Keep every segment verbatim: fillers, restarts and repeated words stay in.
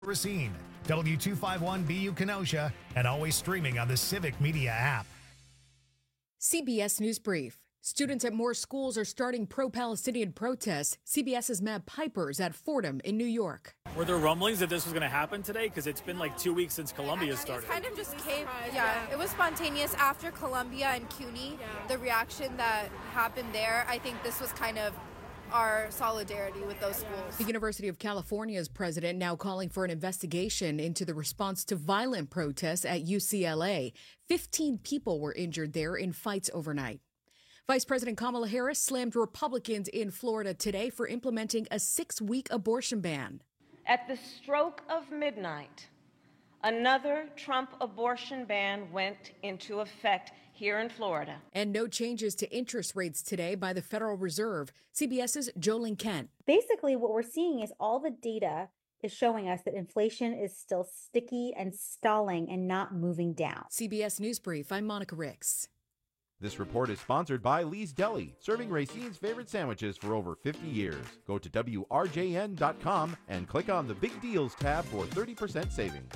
Racine, W two fifty-one B U Kenosha, and always streaming on the Civic Media app. C B S News Brief. Students at more schools are starting pro-Palestinian protests. CBS's Matt Piper's at Fordham in New York. Were there rumblings that this was going to happen today? Because it's been like two weeks since Columbia started. It kind of just came, yeah, it was spontaneous after Columbia and CUNY. The reaction that happened there, I think this was kind of our solidarity with those schools. The University of California's president now calling for an investigation into the response to violent protests at U C L A. Fifteen people were injured there in fights overnight. Vice President Kamala Harris slammed Republicans in Florida today for implementing a six-week abortion ban. At the stroke of midnight, another Trump abortion ban went into effect here in Florida. And no changes to interest rates today by the Federal Reserve. CBS's Jolene Kent. Basically, what we're seeing is all the data is showing us that inflation is still sticky and stalling and not moving down. C B S News Brief, I'm Monica Ricks. This report is sponsored by Lee's Deli, serving Racine's favorite sandwiches for over fifty years. Go to W R J N dot com and click on the Big Deals tab for thirty percent savings.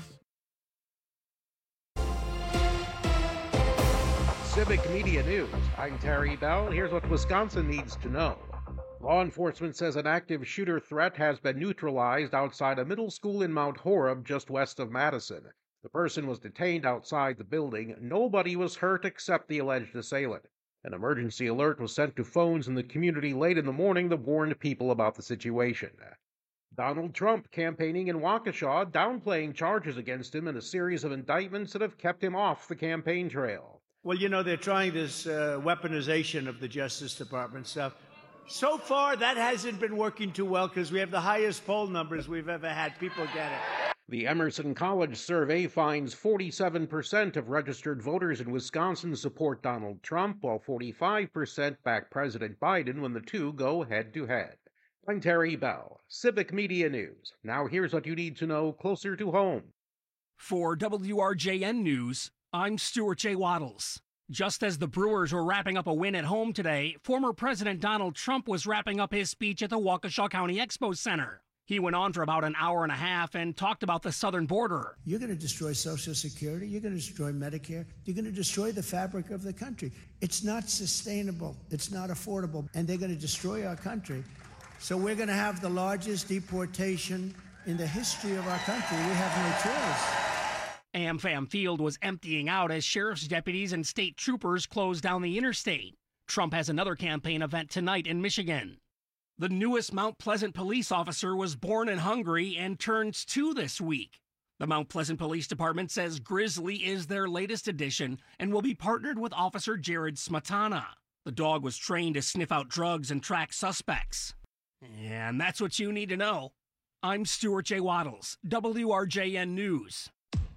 Civic Media News. I'm Terry Bell. Here's what Wisconsin needs to know. Law enforcement says an active shooter threat has been neutralized outside a middle school in Mount Horeb, just west of Madison. The person was detained outside the building. Nobody was hurt except the alleged assailant. An emergency alert was sent to phones in the community late in the morning that warned people about the situation. Donald Trump campaigning in Waukesha, downplaying charges against him in a series of indictments that have kept him off the campaign trail. Well, you know, they're trying this uh, weaponization of the Justice Department stuff. So far, that hasn't been working too well because we have the highest poll numbers we've ever had. People get it. The Emerson College survey finds forty-seven percent of registered voters in Wisconsin support Donald Trump, while forty-five percent back President Biden when the two go head-to-head. I'm Terry Bell, Civic Media News. Now here's what you need to know closer to home. For W R J N News, I'm Stuart J. Waddles. Just as the Brewers were wrapping up a win at home today, former President Donald Trump was wrapping up his speech at the Waukesha County Expo Center. He went on for about an hour and a half and talked about the southern border. You're going to destroy Social Security. You're going to destroy Medicare. You're going to destroy the fabric of the country. It's not sustainable. It's not affordable. And they're going to destroy our country. So we're going to have the largest deportation in the history of our country. We have no choice. AmFam Field was emptying out as sheriff's deputies and state troopers closed down the interstate. Trump has another campaign event tonight in Michigan. The newest Mount Pleasant police officer was born in Hungary and turns two this week. The Mount Pleasant Police Department says Grizzly is their latest addition and will be partnered with Officer Jared Smetana. The dog was trained to sniff out drugs and track suspects. And that's what you need to know. I'm Stuart J. Waddles, W R J N News.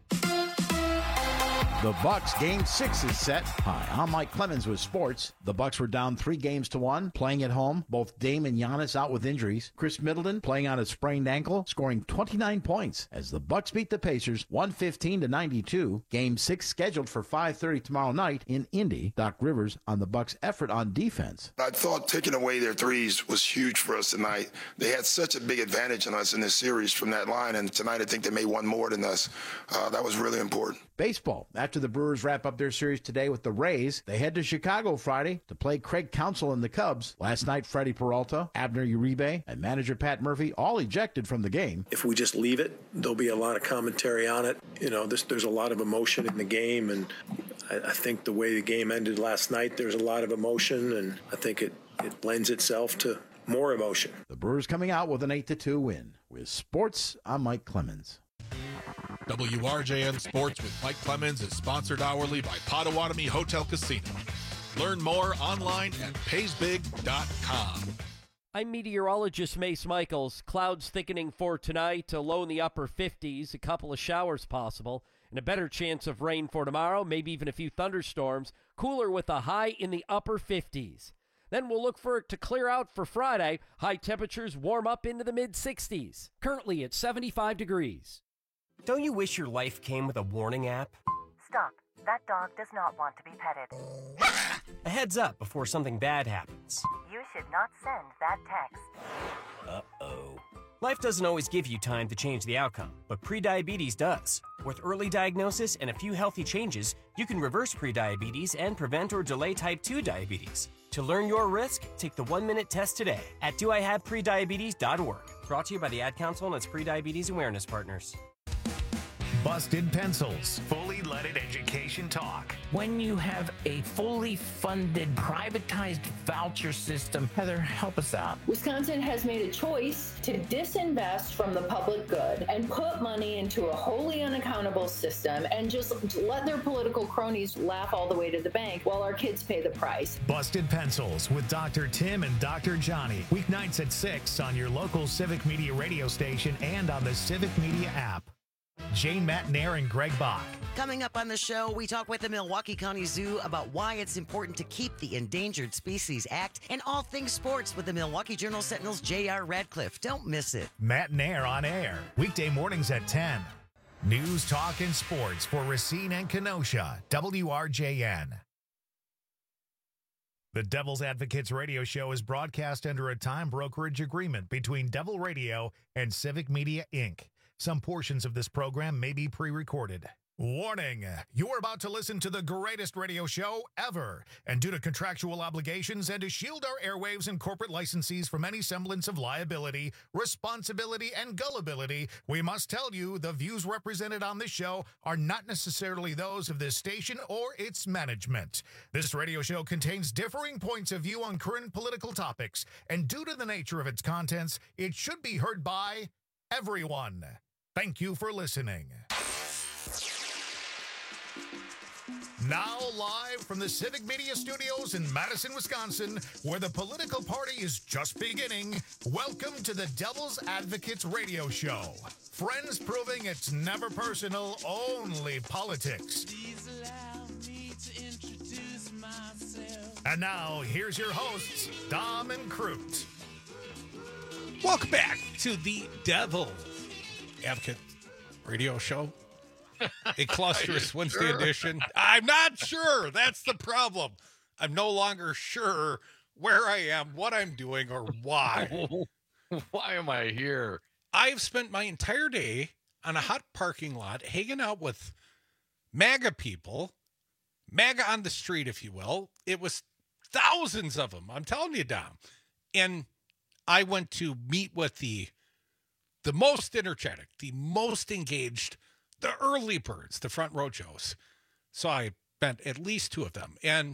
The Bucks game six is set. Hi, I'm Mike Clemens with sports. The Bucks were down three games to one, playing at home. Both Dame and Giannis out with injuries. Chris Middleton playing on a sprained ankle, scoring twenty-nine points as the Bucks beat the Pacers one fifteen to ninety-two. Game six scheduled for five thirty tomorrow night in Indy. Doc Rivers on the Bucks' effort on defense. I thought taking away their threes was huge for us tonight. They had such a big advantage on us in this series from that line, and tonight I think they made one more than us. Uh, that was really important. Baseball. After the Brewers wrap up their series today with the Rays, they head to Chicago Friday to play Craig Counsell and the Cubs. Last night, Freddie Peralta, Abner Uribe, and manager Pat Murphy all ejected from the game. If we just leave it, there'll be a lot of commentary on it. You know, this, there's a lot of emotion in the game, and I, I think the way the game ended last night, there's a lot of emotion, and I think it, it lends itself to more emotion. The Brewers coming out with an eight to two win. With sports, I'm Mike Clemens. W R J N Sports with Mike Clemens is sponsored hourly by Potawatomi Hotel Casino. Learn more online at pays big dot com. I'm meteorologist Mace Michaels. Clouds thickening for tonight, a low in the upper fifties, a couple of showers possible, and a better chance of rain for tomorrow, maybe even a few thunderstorms. Cooler with a high in the upper fifties. Then we'll look for it to clear out for Friday. High temperatures warm up into the mid-sixties. Currently at seventy-five degrees. Don't you wish your life came with a warning app? Stop. That dog does not want to be petted. A heads up before something bad happens. You should not send that text. Uh-oh. Life doesn't always give you time to change the outcome, but prediabetes does. With early diagnosis and a few healthy changes, you can reverse prediabetes and prevent or delay type two diabetes. To learn your risk, take the one-minute test today at do I have prediabetes dot org. Brought to you by the Ad Council and its prediabetes awareness partners. Busted Pencils, fully leaded education talk. When you have a fully funded, privatized voucher system, Heather, help us out. Wisconsin has made a choice to disinvest from the public good and put money into a wholly unaccountable system and just let their political cronies laugh all the way to the bank while our kids pay the price. Busted Pencils with Doctor Tim and Doctor Johnny. Weeknights at six on your local Civic Media radio station and on the Civic Media app. Jane Matnair and Greg Bach. Coming up on the show, we talk with the Milwaukee County Zoo about why it's important to keep the Endangered Species Act and all things sports with the Milwaukee Journal Sentinel's J R Radcliffe. Don't miss it. Matnair on air, weekday mornings at ten. News, talk, and sports for Racine and Kenosha, W R J N. The Devil's Advocates radio show is broadcast under a time brokerage agreement between Devil Radio and Civic Media, Incorporated. Some portions of this program may be pre-recorded. Warning, you're about to listen to the greatest radio show ever. And due to contractual obligations and to shield our airwaves and corporate licensees from any semblance of liability, responsibility, and gullibility, we must tell you the views represented on this show are not necessarily those of this station or its management. This radio show contains differing points of view on current political topics, and due to the nature of its contents, it should be heard by everyone. Thank you for listening. Now live from the Civic Media Studios in Madison, Wisconsin, where the political party is just beginning, welcome to the Devil's Advocates radio show. Friends proving it's never personal, only politics. Please allow me to introduce myself. And now, here's your hosts, Dom and Crute. Welcome back to the Devil Advocate radio show. A clusterous Wednesday sure? edition. I'm not sure. That's the problem. I'm no longer sure where I am, what I'm doing, or why. Why am I here? I've spent my entire day on a hot parking lot hanging out with MAGA people, MAGA on the street, if you will. It was thousands of them. I'm telling you, Dom. And I went to meet with the the most energetic, the most engaged, the early birds, the front row Joes. So I met at least two of them. And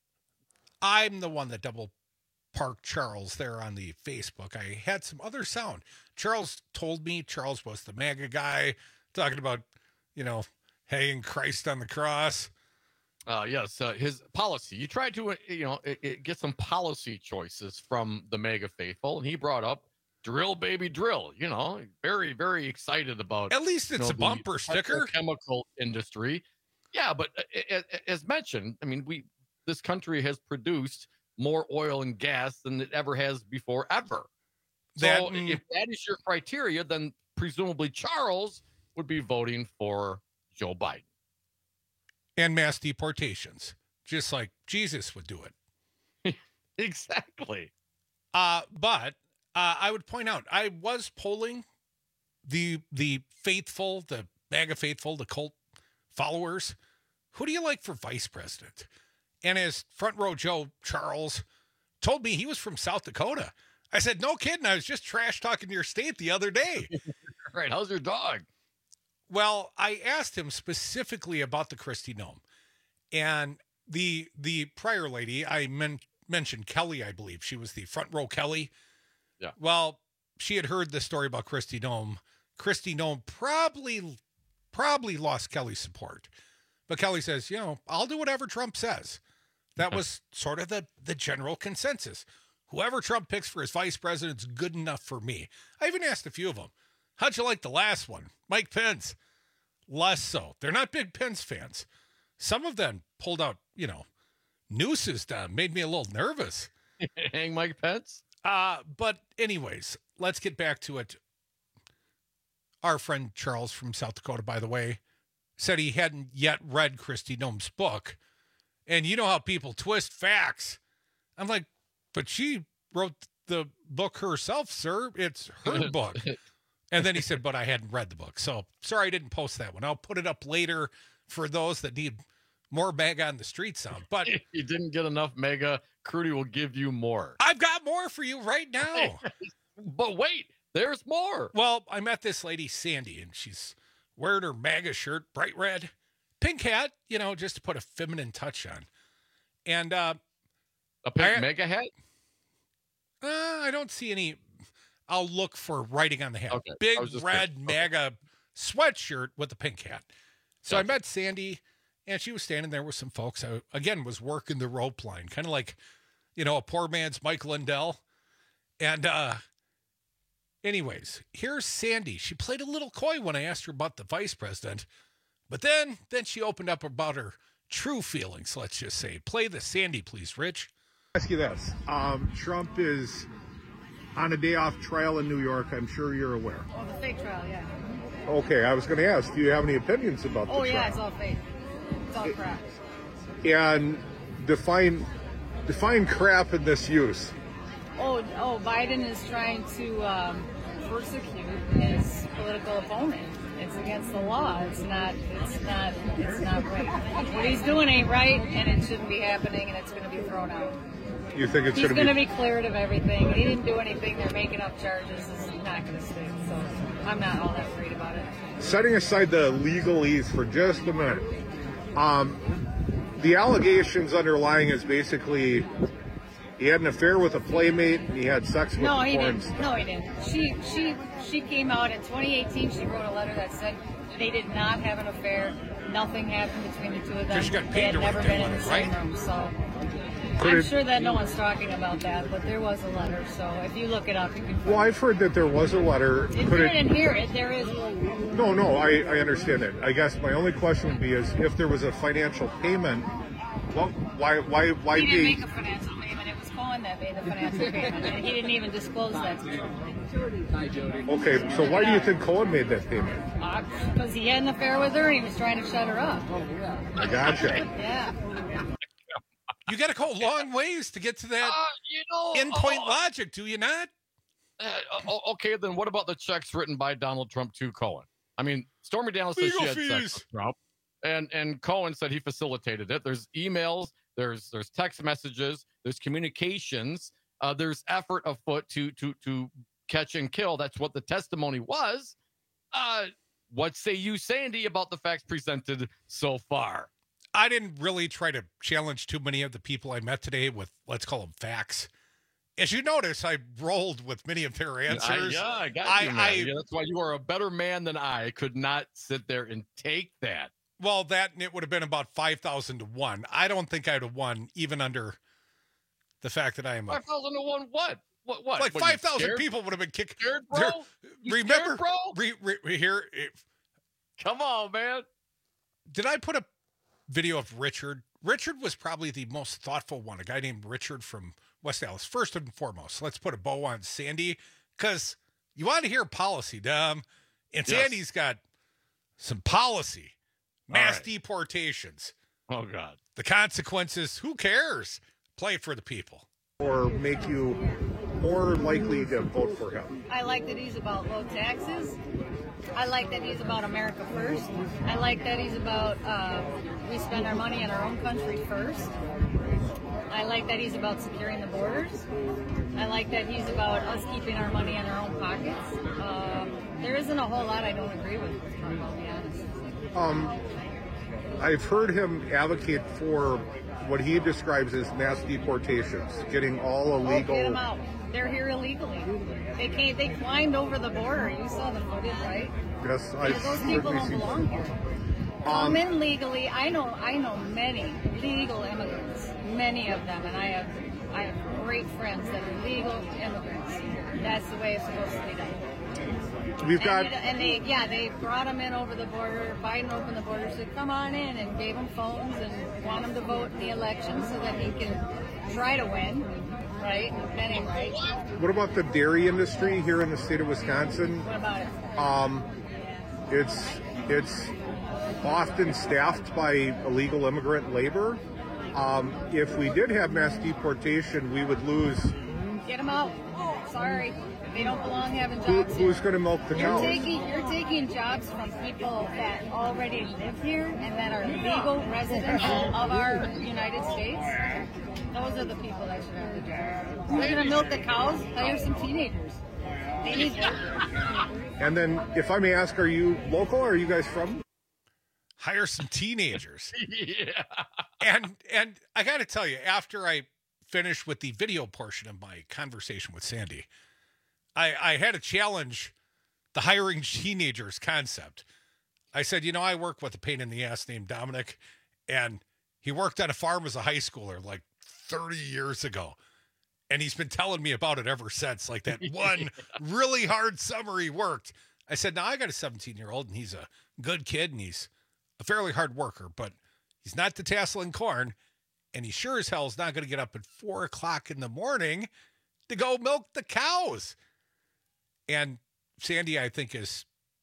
I'm the one that double parked Charles there on the Facebook. I had some other sound. Charles told me Charles was the MAGA guy talking about, you know, hanging Christ on the cross. Uh, yes, uh, his policy. You tried to, uh, you know, it, it, get some policy choices from the MAGA faithful, and he brought up drill, baby, drill. You know, very, very excited about. At least it's you know, a bumper sticker. Chemical industry, yeah, but uh, as mentioned, I mean, we this country has produced more oil and gas than it ever has before, ever. So that, if that is your criteria, then presumably Charles would be voting for Joe Biden. And mass deportations, just like Jesus would do it. Exactly. Uh, but uh, I would point out, I was polling the the faithful, the MAGA faithful, the cult followers. Who do you like for vice president? And as front row Joe Charles told me he was from South Dakota. I said, no kidding. I was just trash talking your state the other day. Right. How's your dog? Well, I asked him specifically about the Kristi Noem, and the the prior lady, I men- mentioned Kelly, I believe. She was the front row Kelly. Yeah. Well, she had heard the story about Kristi Noem. Kristi Noem probably, probably lost Kelly's support. But Kelly says, you know, I'll do whatever Trump says. That was sort of the, the general consensus. Whoever Trump picks for his vice president is good enough for me. I even asked a few of them. How'd you like the last one? Mike Pence. Less so. They're not big Pence fans. Some of them pulled out, you know, nooses down. Made me a little nervous. Hang Mike Pence? Uh, but anyways, let's get back to it. Our friend Charles from South Dakota, by the way, said he hadn't yet read Kristi Noem's book. And you know how people twist facts. I'm like, but she wrote the book herself, sir. It's her book. And then he said, but I hadn't read the book. So sorry I didn't post that one. I'll put it up later for those that need more MAGA on the street sound. But you didn't get enough MAGA. Crudy will give you more. I've got more for you right now. But wait, there's more. Well, I met this lady, Sandy, and she's wearing her MAGA shirt, bright red, pink hat, you know, just to put a feminine touch on. And uh, a pink I, MAGA hat? Uh, I don't see any. I'll look for writing on the hat. Okay. Big red kidding. MAGA okay. sweatshirt with a pink hat. So gotcha. I met Sandy, and she was standing there with some folks. I, again, was working the rope line, kind of like, you know, a poor man's Mike Lindell. And uh, anyways, here's Sandy. She played a little coy when I asked her about the vice president. But then, then she opened up about her true feelings, let's just say. Play the Sandy, please, Rich. Ask you this. Um, Trump is on a day off trial in New York. I'm sure you're aware. Oh, the fake trial, yeah. Okay, I was going to ask, do you have any opinions about Oh, the yeah, trial? it's all fake. It's all crap. And define define crap in this use. Oh, oh, Biden is trying to um, persecute his political opponent. It's against the law. It's not. It's not. It's not right. What he's doing ain't right, and it shouldn't be happening, and it's going to be thrown out. You think it's He's going to be... be... be cleared of everything. He didn't do anything. They're making up charges. It's not going to stick. So I'm not all that worried about it. Setting aside the legalese for just a minute, um, the allegations underlying is basically he had an affair with a playmate and he had sex with No, a he porn didn't. star. No, he didn't. She she she came out in twenty eighteen. She wrote a letter that said they did not have an affair. Nothing happened between the two of them. She got paid They had to never write been that in the letter, same right? room. So Could I'm it- sure that no one's talking about that, but there was a letter. So if you look it up, you can find Well, I've heard that there was a letter. it. If Could you it- didn't hear it, there is one. No, no, I, I understand that. I guess my only question would be is if there was a financial payment, well, why why why He didn't be? make a financial payment. It was Cohen that made the financial payment, and he didn't even disclose that to Trump. Okay, so why do you think Cohen made that payment? Because he had an affair with her, and he was trying to shut her up. I gotcha. Yeah. You got to go long ways to get to that Uh, you know, endpoint oh, logic, do you not? Uh, o- okay, then what about the checks written by Donald Trump to Cohen? I mean, Stormy Daniels said Legal she had fees. sex with Trump, and and Cohen said he facilitated it. There's emails, there's there's text messages, there's communications, uh, there's effort afoot to to to catch and kill. That's what the testimony was. Uh, what say you, Sandy, about the facts presented so far? I didn't really try to challenge too many of the people I met today with, let's call them facts. As you notice, I rolled with many of their answers. I, yeah, I got I, you, man. I, Yeah, that's why you are a better man than I. I could not sit there and take that. Well, that and it would have been about five thousand to one. I don't think I'd have won, even under the fact that I am a, five thousand to one what? What? What? like What, you five thousand scared? people would have been kicked. Scared, bro? There- You remember, scared, bro? Re, re, re- here, it, Come on, man. did I put a video of Richard? Richard was probably the most thoughtful one, a guy named Richard from West Dallas. First and foremost, let's put a bow on Sandy, because you want to hear policy, Dom. And Yes. Sandy's got some policy. Mass right. deportations. Oh, God. The consequences, who cares? Play for the people. Or make you more likely to vote for him? I like that he's about low taxes. I like that he's about America first. I like that he's about uh, we spend our money in our own country first. I like that he's about securing the borders. I like that he's about us keeping our money in our own pockets. Um, there isn't a whole lot I don't agree with, I'll be honest. Um, I've heard him advocate for what he describes as mass deportations, getting all Oh, illegal. get them out. They're here illegally. They can't. They climbed over the border. You saw the footage, right? Yes, Yeah, I've those people certainly don't seen. belong here. Um, Come in legally. I know. I know many legal immigrants. Many of them, and I have. I have great friends that are legal immigrants. That's the way it's supposed to be done. We've got. And, and they, yeah, they brought them in over the border. Biden opened the border, said, "Come on in," and gave them phones and want them to vote in the election so that he can try to win. Right? That ain't right. What about the dairy industry here in the state of Wisconsin? What about it? Um, it's it's often staffed by illegal immigrant labor. Um, if we did have mass deportation, we would lose Get them out. Sorry, they don't belong having Who, jobs who's here. going to milk the You're cows? taking you're taking jobs from people that already live here and that are legal residents of our United States. Those are the people that should have the jobs. They're going to milk the cows. Hire some teenagers. They need And then, if I may ask, are you local or are you guys from? Hire some teenagers. Yeah. And and I got to tell you, after I finished with the video portion of my conversation with Sandy, I, I had to challenge the hiring teenagers concept. I said, you know, I work with a pain in the ass named Dominic, and he worked on a farm as a high schooler like thirty years ago. And he's been telling me about it ever since, like that one really hard summer he worked. I said, now I got a seventeen-year-old, and he's a good kid, and he's a fairly hard worker, but he's not detasseling corn, and he sure as hell is not going to get up at four o'clock in the morning to go milk the cows. And Sandy, I think, is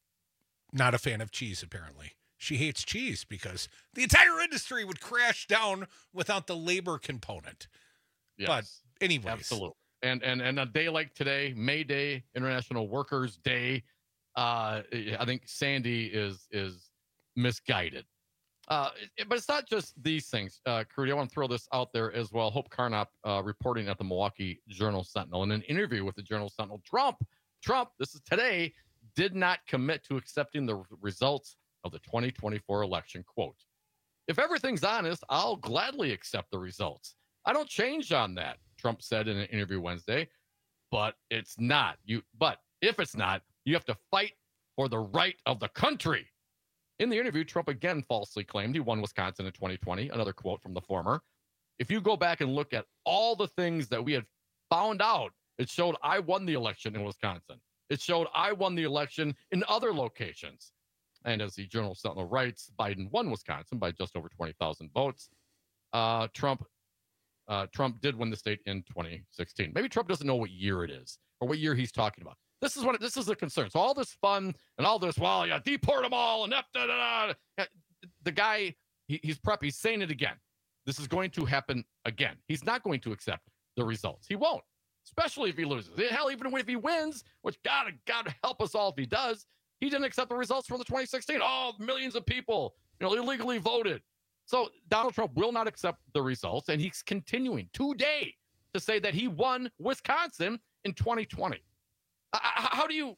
not a fan of cheese, apparently. She hates cheese because the entire industry would crash down without the labor component. Yes, but anyways. Absolutely. And, and, and a day like today, May Day, International Workers' Day, uh, I think Sandy is is misguided. Uh, it, but it's not just these things. Uh, Crudy, I want to throw this out there as well. Hope Carnop uh, reporting at the Milwaukee Journal-Sentinel. In an interview with the Journal-Sentinel, Trump, Trump, this is today, did not commit to accepting the results of the twenty twenty-four election. Quote, if everything's honest, I'll gladly accept the results. I don't change on that, Trump said in an interview Wednesday. But it's not. You. But if it's not, you have to fight for the right of the country. In the interview, Trump again falsely claimed he won Wisconsin in twenty twenty. Another quote from the former. If you go back and look at all the things that we had found out, it showed I won the election in Wisconsin. It showed I won the election in other locations. And as the Journal-Sentinel writes, Biden won Wisconsin by just over twenty thousand votes. Uh, Trump uh, Trump did win the state in twenty sixteen. Maybe Trump doesn't know what year it is or what year he's talking about. This is what this is a concern. So all this fun and all this, well, yeah, deport them all and da, da, da, da. The guy, he, he's prep. He's saying it again. This is going to happen again. He's not going to accept the results. He won't, especially if he loses. Hell, even if he wins, which God, God help us all if he does, he didn't accept the results from the twenty sixteen. Oh, millions of people, you know, illegally voted. So Donald Trump will not accept the results, and he's continuing today to say that he won Wisconsin in twenty twenty. How do you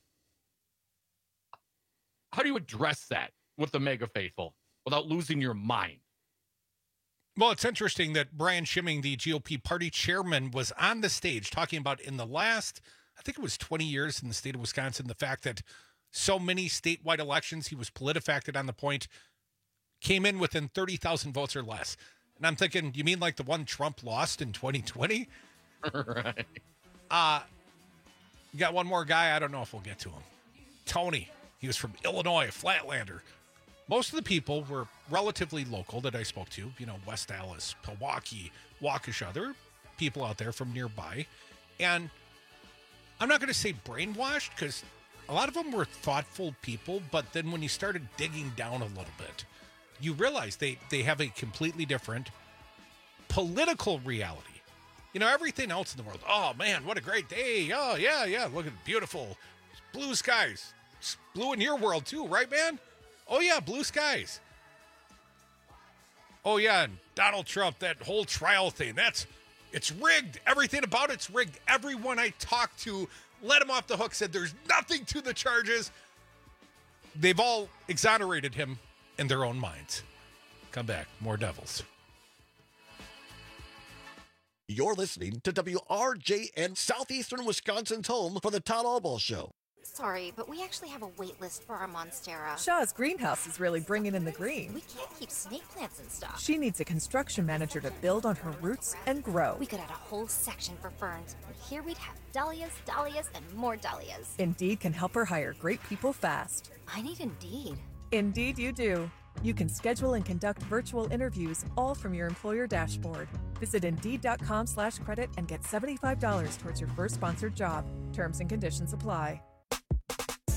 how do you address that with the mega faithful without losing your mind? Well, it's interesting that Brian Schimming, the G O P party chairman, was on the stage talking about in the last, I think it was twenty years in the state of Wisconsin, the fact that so many statewide elections, he was PolitiFacted on the point, came in within thirty thousand votes or less. And I'm thinking, you mean like the one Trump lost in twenty twenty? Right. Uh, you got one more guy. I don't know if we'll get to him. Tony. He was from Illinois, a Flatlander. Most of the people were relatively local that I spoke to. You know, West Allis, Milwaukee, Waukesha. There were people out there from nearby. And I'm not going to say brainwashed because a lot of them were thoughtful people. But then when you started digging down a little bit, you realize they, they have a completely different political reality. You know, everything else in the world. Oh, man, what a great day. Oh, yeah, yeah. Look at the beautiful blue skies. It's blue in your world, too, right, man? Oh, yeah, blue skies. Oh, yeah, and Donald Trump, that whole trial thing. That's, it's rigged. Everything about it's rigged. Everyone I talked to let him off the hook, said there's nothing to the charges. They've all exonerated him in their own minds. Come back. More Devils. You're listening to W R J N, Southeastern Wisconsin's home for the Todd Albaugh Show. Sorry, but we actually have a wait list for our Monstera. Shaw's greenhouse is really bringing in the green. We can't keep snake plants in stock. She needs a construction manager to build on her roots and grow. We could add a whole section for ferns, and here we'd have dahlias, dahlias, and more dahlias. Indeed can help her hire great people fast. I need Indeed. Indeed you do. You can schedule and conduct virtual interviews all from your employer dashboard. Visit Indeed.com slash credit and get seventy-five dollars towards your first sponsored job. Terms and conditions apply.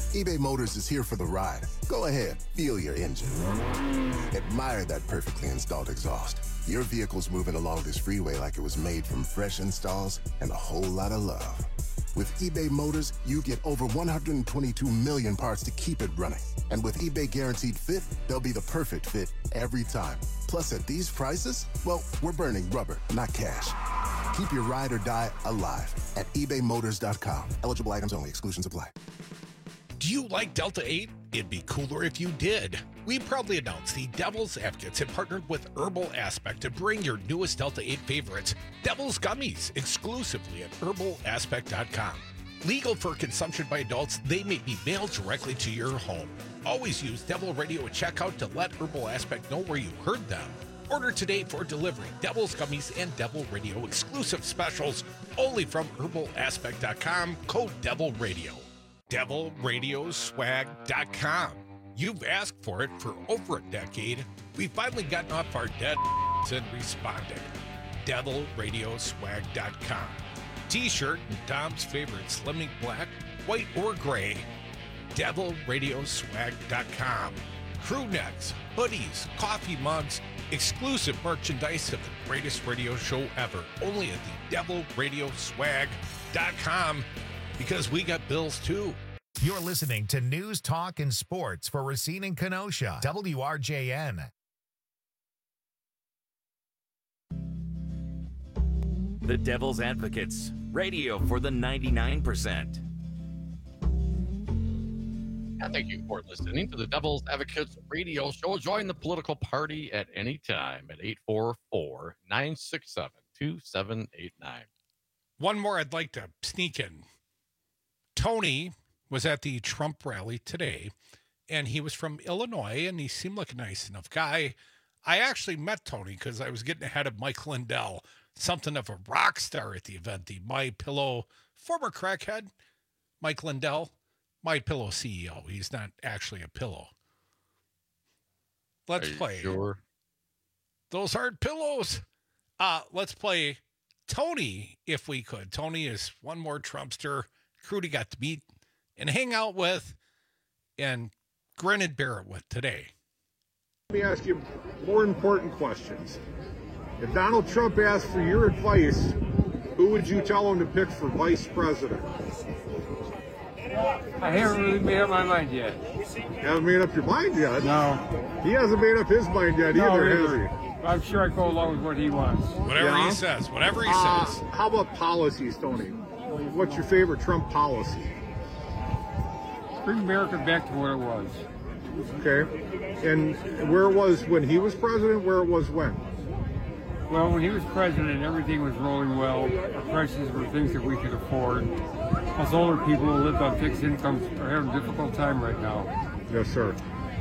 eBay Motors is here for the ride. Go ahead, feel your engine. Admire that perfectly installed exhaust. Your vehicle's moving along this freeway like it was made from fresh installs and a whole lot of love. With eBay Motors, you get over one hundred twenty-two million parts to keep it running. And with eBay Guaranteed Fit, they'll be the perfect fit every time. Plus, at these prices, well, we're burning rubber, not cash. Keep your ride or die alive at ebay motors dot com. Eligible items only. Exclusions apply. Do you like Delta eight? It'd be cooler if you did. We proudly announce the Devil's Advocates have partnered with Herbal Aspect to bring your newest Delta eight favorites, Devil's Gummies, exclusively at herbal aspect dot com. Legal for consumption by adults, they may be mailed directly to your home. Always use Devil Radio at checkout to let Herbal Aspect know where you heard them. Order today for delivery. Devil's Gummies and Devil Radio exclusive specials only from herbal aspect dot com. Code Devil Radio. devil radio swag dot com. You've asked for it for over a decade. We've finally gotten off our dead and responded. devil radio swag dot com. T-shirt and Dom's favorite Slimming Black, white or gray. devil radio swag dot com. Crew necks, hoodies, coffee mugs, exclusive merchandise of the greatest radio show ever. Only at the devil radio swag dot com, because we got bills too. You're listening to News, Talk, and Sports for Racine and Kenosha, W R J N. The Devil's Advocates, radio for the ninety-nine percent. And thank you for listening to the Devil's Advocates radio show. Join the political party at any time at eight four four, nine six seven, two seven eight nine. One more I'd like to sneak in. Tony was at the Trump rally today, and he was from Illinois, and he seemed like a nice enough guy. I actually met Tony because I was getting ahead of Mike Lindell, something of a rock star at the event. The My Pillow, former crackhead, Mike Lindell, My Pillow C E O. He's not actually a pillow. Let's Are you play. sure? Those aren't pillows. Uh, let's play Tony, if we could. Tony is one more Trumpster Crudy got to meet and hang out with and grin and bear it with today. Let me ask you more important questions. If Donald Trump asked for your advice, who would you tell him to pick for vice president? I haven't really made up my mind yet. You haven't made up your mind yet? No. He hasn't made up his mind yet No, either, either. has he? I'm sure I go along with what he wants. Whatever Yeah? he says, whatever he Uh, says. How about policies, Tony? What's your favorite Trump policy? Bring America back to what it was. Okay. And where it was when he was president, where it was when? Well, when he was president, everything was rolling well. Our prices were things that we could afford. Us older people who lived on fixed incomes are having a difficult time right now. Yes, sir.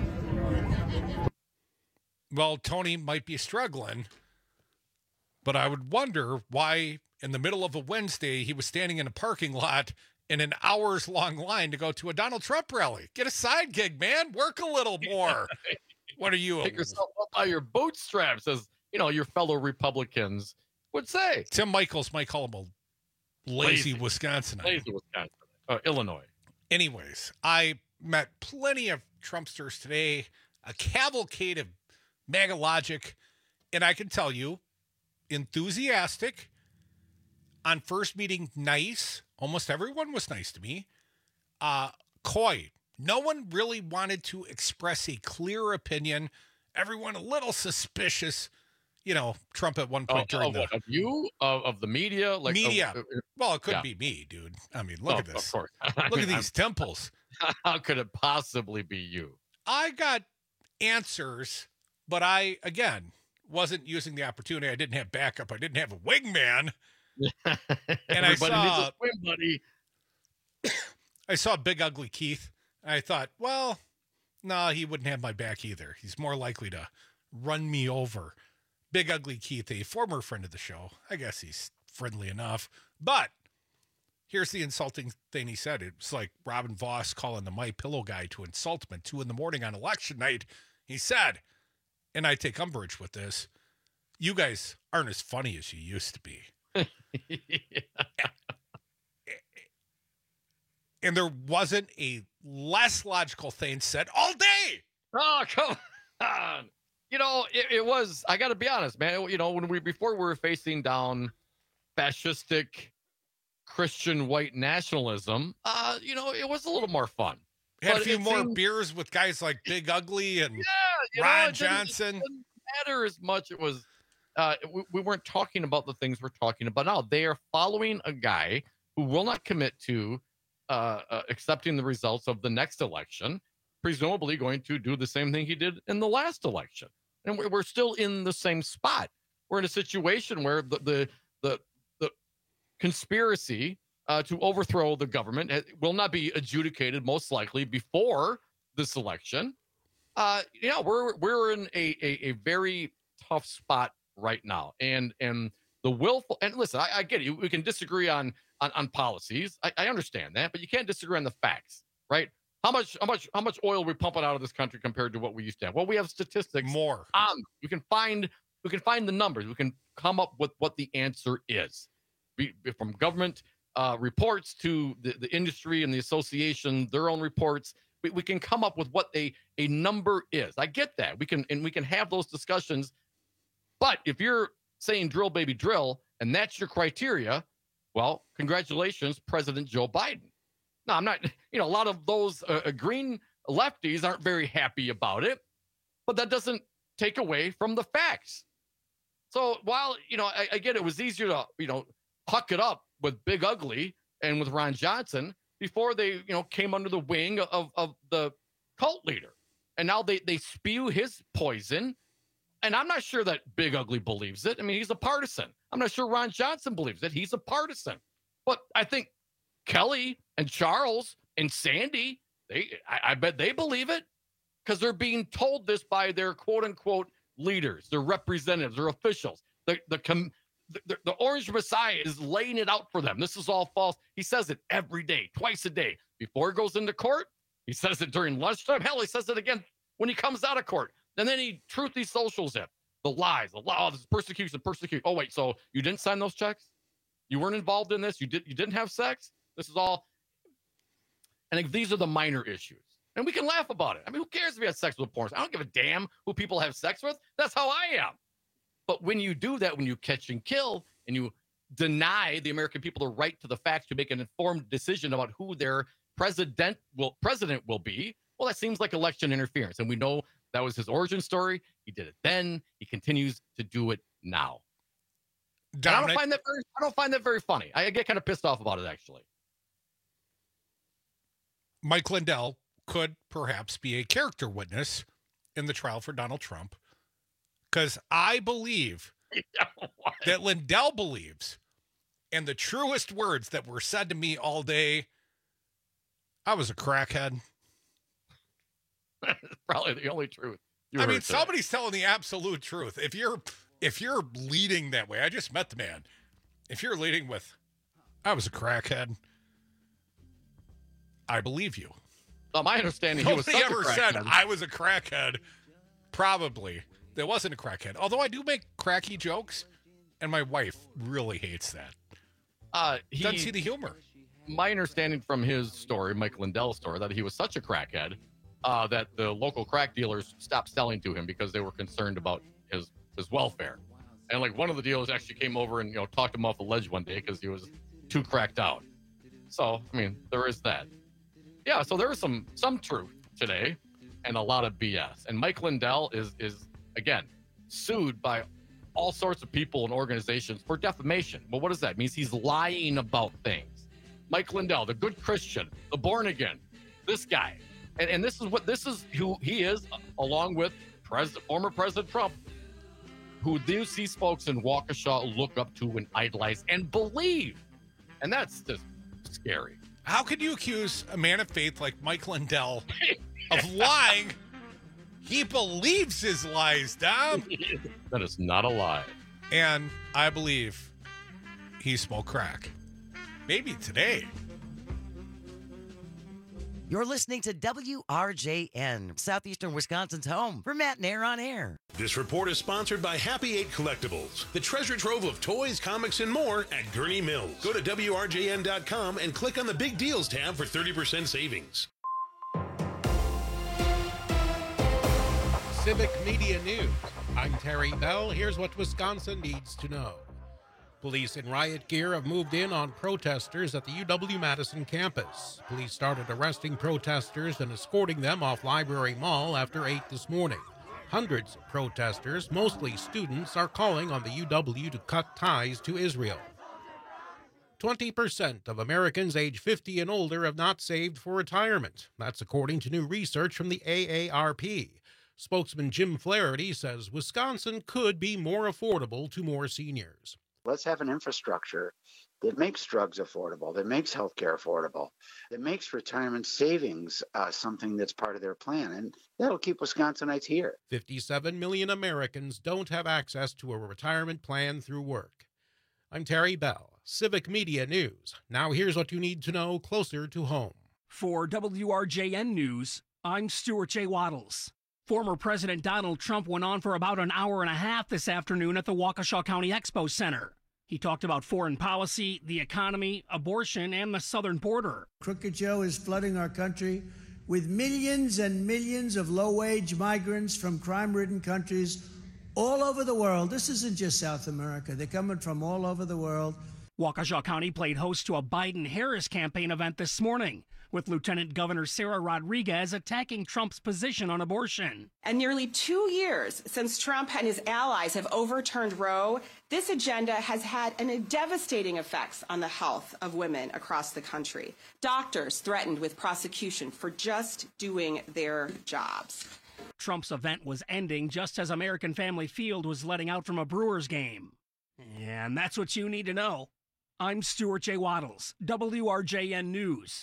Well, Tony might be struggling, but I would wonder why in the middle of a Wednesday he was standing in a parking lot in an hours long line to go to a Donald Trump rally. Get a side gig, man. Work a little more. What are you? Pick yourself up by your bootstraps, as you know your fellow Republicans would say. Tim Michaels might call him a lazy, Lazy. Wisconsinite. Lazy Wisconsin, uh, Illinois. Anyways, I met plenty of Trumpsters today, a cavalcade of MAGA logic, and I can tell you, enthusiastic, on first meeting, nice. Almost everyone was nice to me. Uh, coy. No one really wanted to express a clear opinion. Everyone a little suspicious. You know, Trump at one point Of, during of the what? Of you? Of, of the media? Like media. of- uh, well, it could yeah. be me, dude. I mean, look Oh, at this. Of course. Look at these temples. How could it possibly be you? I got answers, but I, again, wasn't using the opportunity. I didn't have backup. I didn't have a wingman. And I Everybody needs saw, a swim buddy. I saw Big Ugly Keith. And I thought, well, no, he wouldn't have my back either. He's more likely to run me over. Big Ugly Keith, a former friend of the show. I guess he's friendly enough. But here's the insulting thing he said. It was like Robin Voss calling the My Pillow guy to insult him at two in the morning on election night. He said, and I take umbrage with this, you guys aren't as funny as you used to be. And there wasn't a less logical thing said all day. Oh, come on. You know, it, it was, I got to be honest, man. You know, when we, before we were facing down fascistic Christian white nationalism, uh, you know, it was a little more fun. Had But a few it more seemed- beers with guys like Big Ugly and Yeah, you know, Ron it didn't- Johnson. It didn't matter as much. It was, uh, we, we weren't talking about the things we're talking about now. They are following a guy who will not commit to uh, uh, accepting the results of the next election, presumably going to do the same thing he did in the last election. And we're, we're still in the same spot. We're in a situation where the the the, the conspiracy uh, to overthrow the government ha- will not be adjudicated, most likely, before this election. Uh, yeah, we're we're in a, a a very tough spot right now, and and the willful and listen, I, I get it. We can disagree on on, on policies. I, I understand that, but you can't disagree on the facts, right? How much how much how much oil are we pumping out of this country compared to what we used to have? Well, we have statistics. More. Um, we can find we can find the numbers. We can come up with what the answer is, be, be from government uh, reports to the, the industry and the association, their own reports. We, we can come up with what a a number is. I get that. We can and we can have those discussions. But if you're saying drill, baby, drill, and that's your criteria, well, congratulations, President Joe Biden. No, I'm not, you know, a lot of those uh, green lefties aren't very happy about it, but that doesn't take away from the facts. So while, you know, I, I get it was easier to, you know, huck it up with Big Ugly and with Ron Johnson before they, you know, came under the wing of, of the cult leader. And now they, they spew his poison. And I'm not sure that Big Ugly believes it. I mean, he's a partisan. I'm not sure Ron Johnson believes it. He's a partisan. But I think Kelly and Charles and Sandy, they I, I bet they believe it because they're being told this by their quote unquote leaders, their representatives, their officials. The the, com, the the Orange Messiah is laying it out for them. This is all false. He says it every day, twice a day. Before he goes into court, he says it during lunchtime. Hell, he says it again when he comes out of court. And then he truthy socials it. The lies, the law, this is persecution, persecution. Oh, wait, so you didn't sign those checks? You weren't involved in this? You did you didn't have sex? This is all. And these are the minor issues. And we can laugh about it. I mean, who cares if you have sex with porn? I don't give a damn who people have sex with. That's how I am. But when you do that, when you catch and kill and you deny the American people the right to the facts to make an informed decision about who their president will president will be, well, that seems like election interference. And we know that was his origin story. He did it then. He continues to do it now. And I don't find that very I don't find that very funny. I get kind of pissed off about it, actually. Mike Lindell could perhaps be a character witness in the trial for Donald Trump, because I believe that Lindell believes, and the truest words that were said to me all day, I was a crackhead. Probably the only truth. You I mean, heard today. somebody's telling the absolute truth. If you're if you're leading that way, I just met the man. If you're leading with, I was a crackhead, I believe you. Uh, my understanding, he was Nobody such a ever said crackhead. I was a crackhead. Probably. There wasn't a crackhead. Although I do make cracky jokes, and my wife really hates that. Uh, he Doesn't see the humor. My understanding from his story, Mike Lindell's story, that he was such a crackhead uh, that the local crack dealers stopped selling to him because they were concerned about his his welfare. And like one of the dealers actually came over and you know talked him off the ledge one day because he was too cracked out. So I mean, there is that. Yeah, so there is some some truth today, and a lot of B S. And Mike Lindell is is again sued by all sorts of people and organizations for defamation. Well, what does that mean? It means he's lying about things. Mike Lindell, the good Christian, the born again, this guy, and and this is what this is who he is, along with President, former President Trump, who these these folks in Waukesha look up to and idolize and believe, and that's just scary. How could you accuse a man of faith like Mike Lindell of lying? He believes his lies, Dom. That is not a lie. And I believe he smoked crack. Maybe today. You're listening to W R J N, Southeastern Wisconsin's home for Matt Nair on Air. This report is sponsored by Happy Eight Collectibles, the treasure trove of toys, comics, and more at Gurney Mills. Go to W R J N dot com and click on the Big Deals tab for thirty percent savings. Civic Media News. I'm Terry Bell. Here's what Wisconsin needs to know. Police in riot gear have moved in on protesters at the U W-Madison campus. Police started arresting protesters and escorting them off Library Mall after eight this morning. Hundreds of protesters, mostly students, are calling on the U W to cut ties to Israel. twenty percent of Americans age fifty and older have not saved for retirement. That's according to new research from the A A R P. Spokesman Jim Flaherty says Wisconsin could be more affordable to more seniors. Let's have an infrastructure that makes drugs affordable, that makes healthcare affordable, that makes retirement savings uh, something that's part of their plan. And that'll keep Wisconsinites here. fifty-seven million Americans don't have access to a retirement plan through work. I'm Terry Bell, Civic Media News. Now here's what you need to know closer to home. For W R J N News, I'm Stuart J. Waddles. Former President Donald Trump went on for about an hour and a half this afternoon at the Waukesha County Expo Center. He talked about foreign policy, the economy, abortion, and the southern border. Crooked Joe is flooding our country with millions and millions of low-wage migrants from crime-ridden countries all over the world. This isn't just South America. They're coming from all over the world. Waukesha County played host to a Biden-Harris campaign event this morning, with Lieutenant Governor Sarah Rodriguez attacking Trump's position on abortion. And nearly two years since Trump and his allies have overturned Roe, this agenda has had an devastating effects on the health of women across the country. Doctors threatened with prosecution for just doing their jobs. Trump's event was ending just as American Family Field was letting out from a Brewers game. And that's what you need to know. I'm Stuart J. Waddles, W R J N News.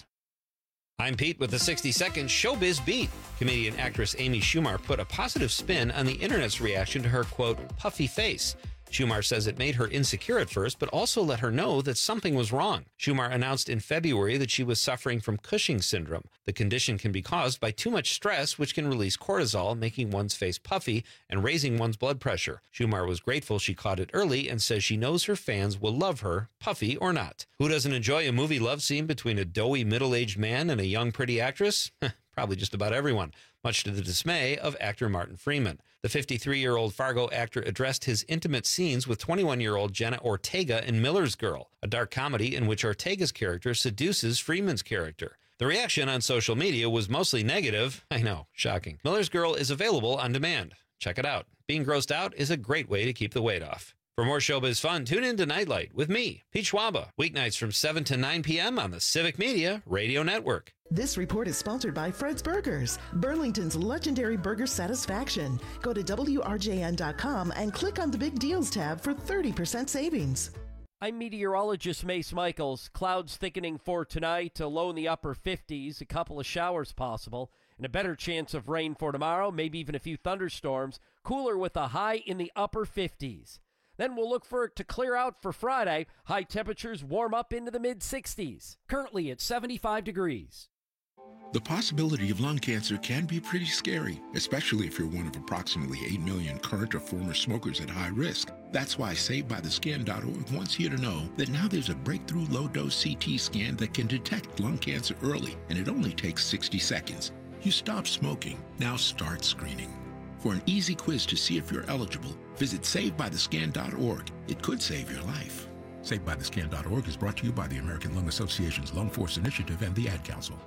I'm Pete with the sixty second Showbiz Beat. Comedian actress Amy Schumer put a positive spin on the internet's reaction to her, quote, puffy face. Schumer says it made her insecure at first, but also let her know that something was wrong. Schumer announced in February that she was suffering from Cushing syndrome. The condition can be caused by too much stress, which can release cortisol, making one's face puffy and raising one's blood pressure. Schumer was grateful she caught it early and says she knows her fans will love her, puffy or not. Who doesn't enjoy a movie love scene between a doughy middle-aged man and a young pretty actress? Probably just about everyone, much to the dismay of actor Martin Freeman. The fifty-three-year-old Fargo actor addressed his intimate scenes with twenty-one-year-old Jenna Ortega in Miller's Girl, a dark comedy in which Ortega's character seduces Freeman's character. The reaction on social media was mostly negative. I know, shocking. Miller's Girl is available on demand. Check it out. Being grossed out is a great way to keep the weight off. For more showbiz fun, tune in to Nightlight with me, Pete Schwaba, weeknights from seven to nine p.m. on the Civic Media Radio Network. This report is sponsored by Fred's Burgers, Burlington's legendary burger satisfaction. Go to W R J N dot com and click on the Big Deals tab for thirty percent savings. I'm meteorologist Mace Michaels. Clouds thickening for tonight, a low in the upper fifties, a couple of showers possible, and a better chance of rain for tomorrow, maybe even a few thunderstorms. Cooler with a high in the upper fifties. Then we'll look for it to clear out for Friday. High temperatures warm up into the mid sixties. Currently at seventy-five degrees. The possibility of lung cancer can be pretty scary, especially if you're one of approximately eight million current or former smokers at high risk. That's why Saved By The Scan dot org wants you to know that now there's a breakthrough low-dose C T scan that can detect lung cancer early, and it only takes sixty seconds. You stop smoking, now start screening. For an easy quiz to see if you're eligible, visit Saved By The Scan dot org. It could save your life. Saved By The Scan dot org is brought to you by the American Lung Association's Lung Force Initiative and the Ad Council.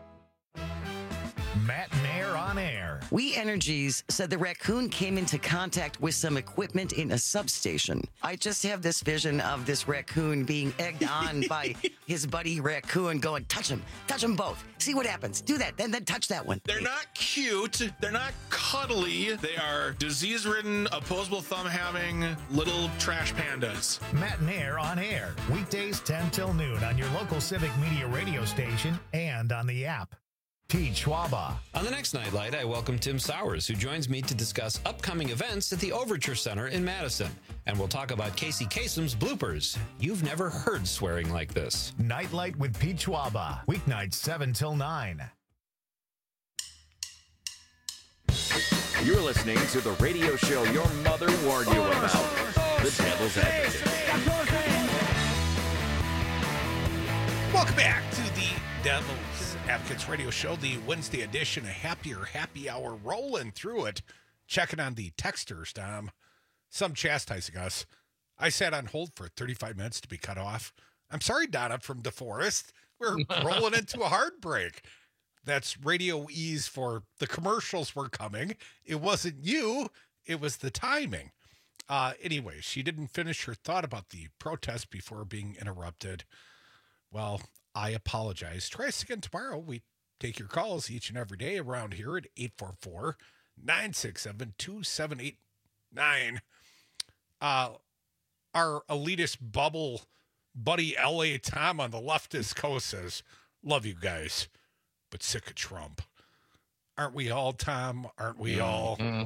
Matt Nair on air. We Energies said the raccoon came into contact with some equipment in a substation. I just have this vision of this raccoon being egged on by his buddy raccoon going, touch him, touch them both. See what happens. Do that, then then touch that one. They're not cute. They're not cuddly. They are disease-ridden, opposable thumb-having little trash pandas. Matt Nair on air. Weekdays ten till noon on your local Civic Media radio station and on the app. Pete Schwaba. On the next Nightlight, I welcome Tim Sowers, who joins me to discuss upcoming events at the Overture Center in Madison. And we'll talk about Casey Kasem's bloopers. You've never heard swearing like this. Nightlight with Pete Schwaba. Weeknights seven till nine. You're listening to the radio show your mother warned you about, The Devil's Advocate. Welcome back to the Devil's Advocates radio show, the Wednesday edition, a happier happy hour, rolling through it, checking on the texters, Dom. Some chastising us. I sat on hold for thirty-five minutes to be cut off. I'm sorry, Donna from DeForest. We're rolling into a hard break. That's radio ease for the commercials were coming. It wasn't you. It was the timing. Uh, anyway, she didn't finish her thought about the protest before being interrupted. Well, I apologize. Try us again tomorrow. We take your calls each and every day around here at eight four four, nine six seven, two seven eight nine. Uh, our elitist bubble buddy L A Tom on the leftist coast says, love you guys, but sick of Trump. Aren't we all, Tom? Aren't we all? Mm-hmm.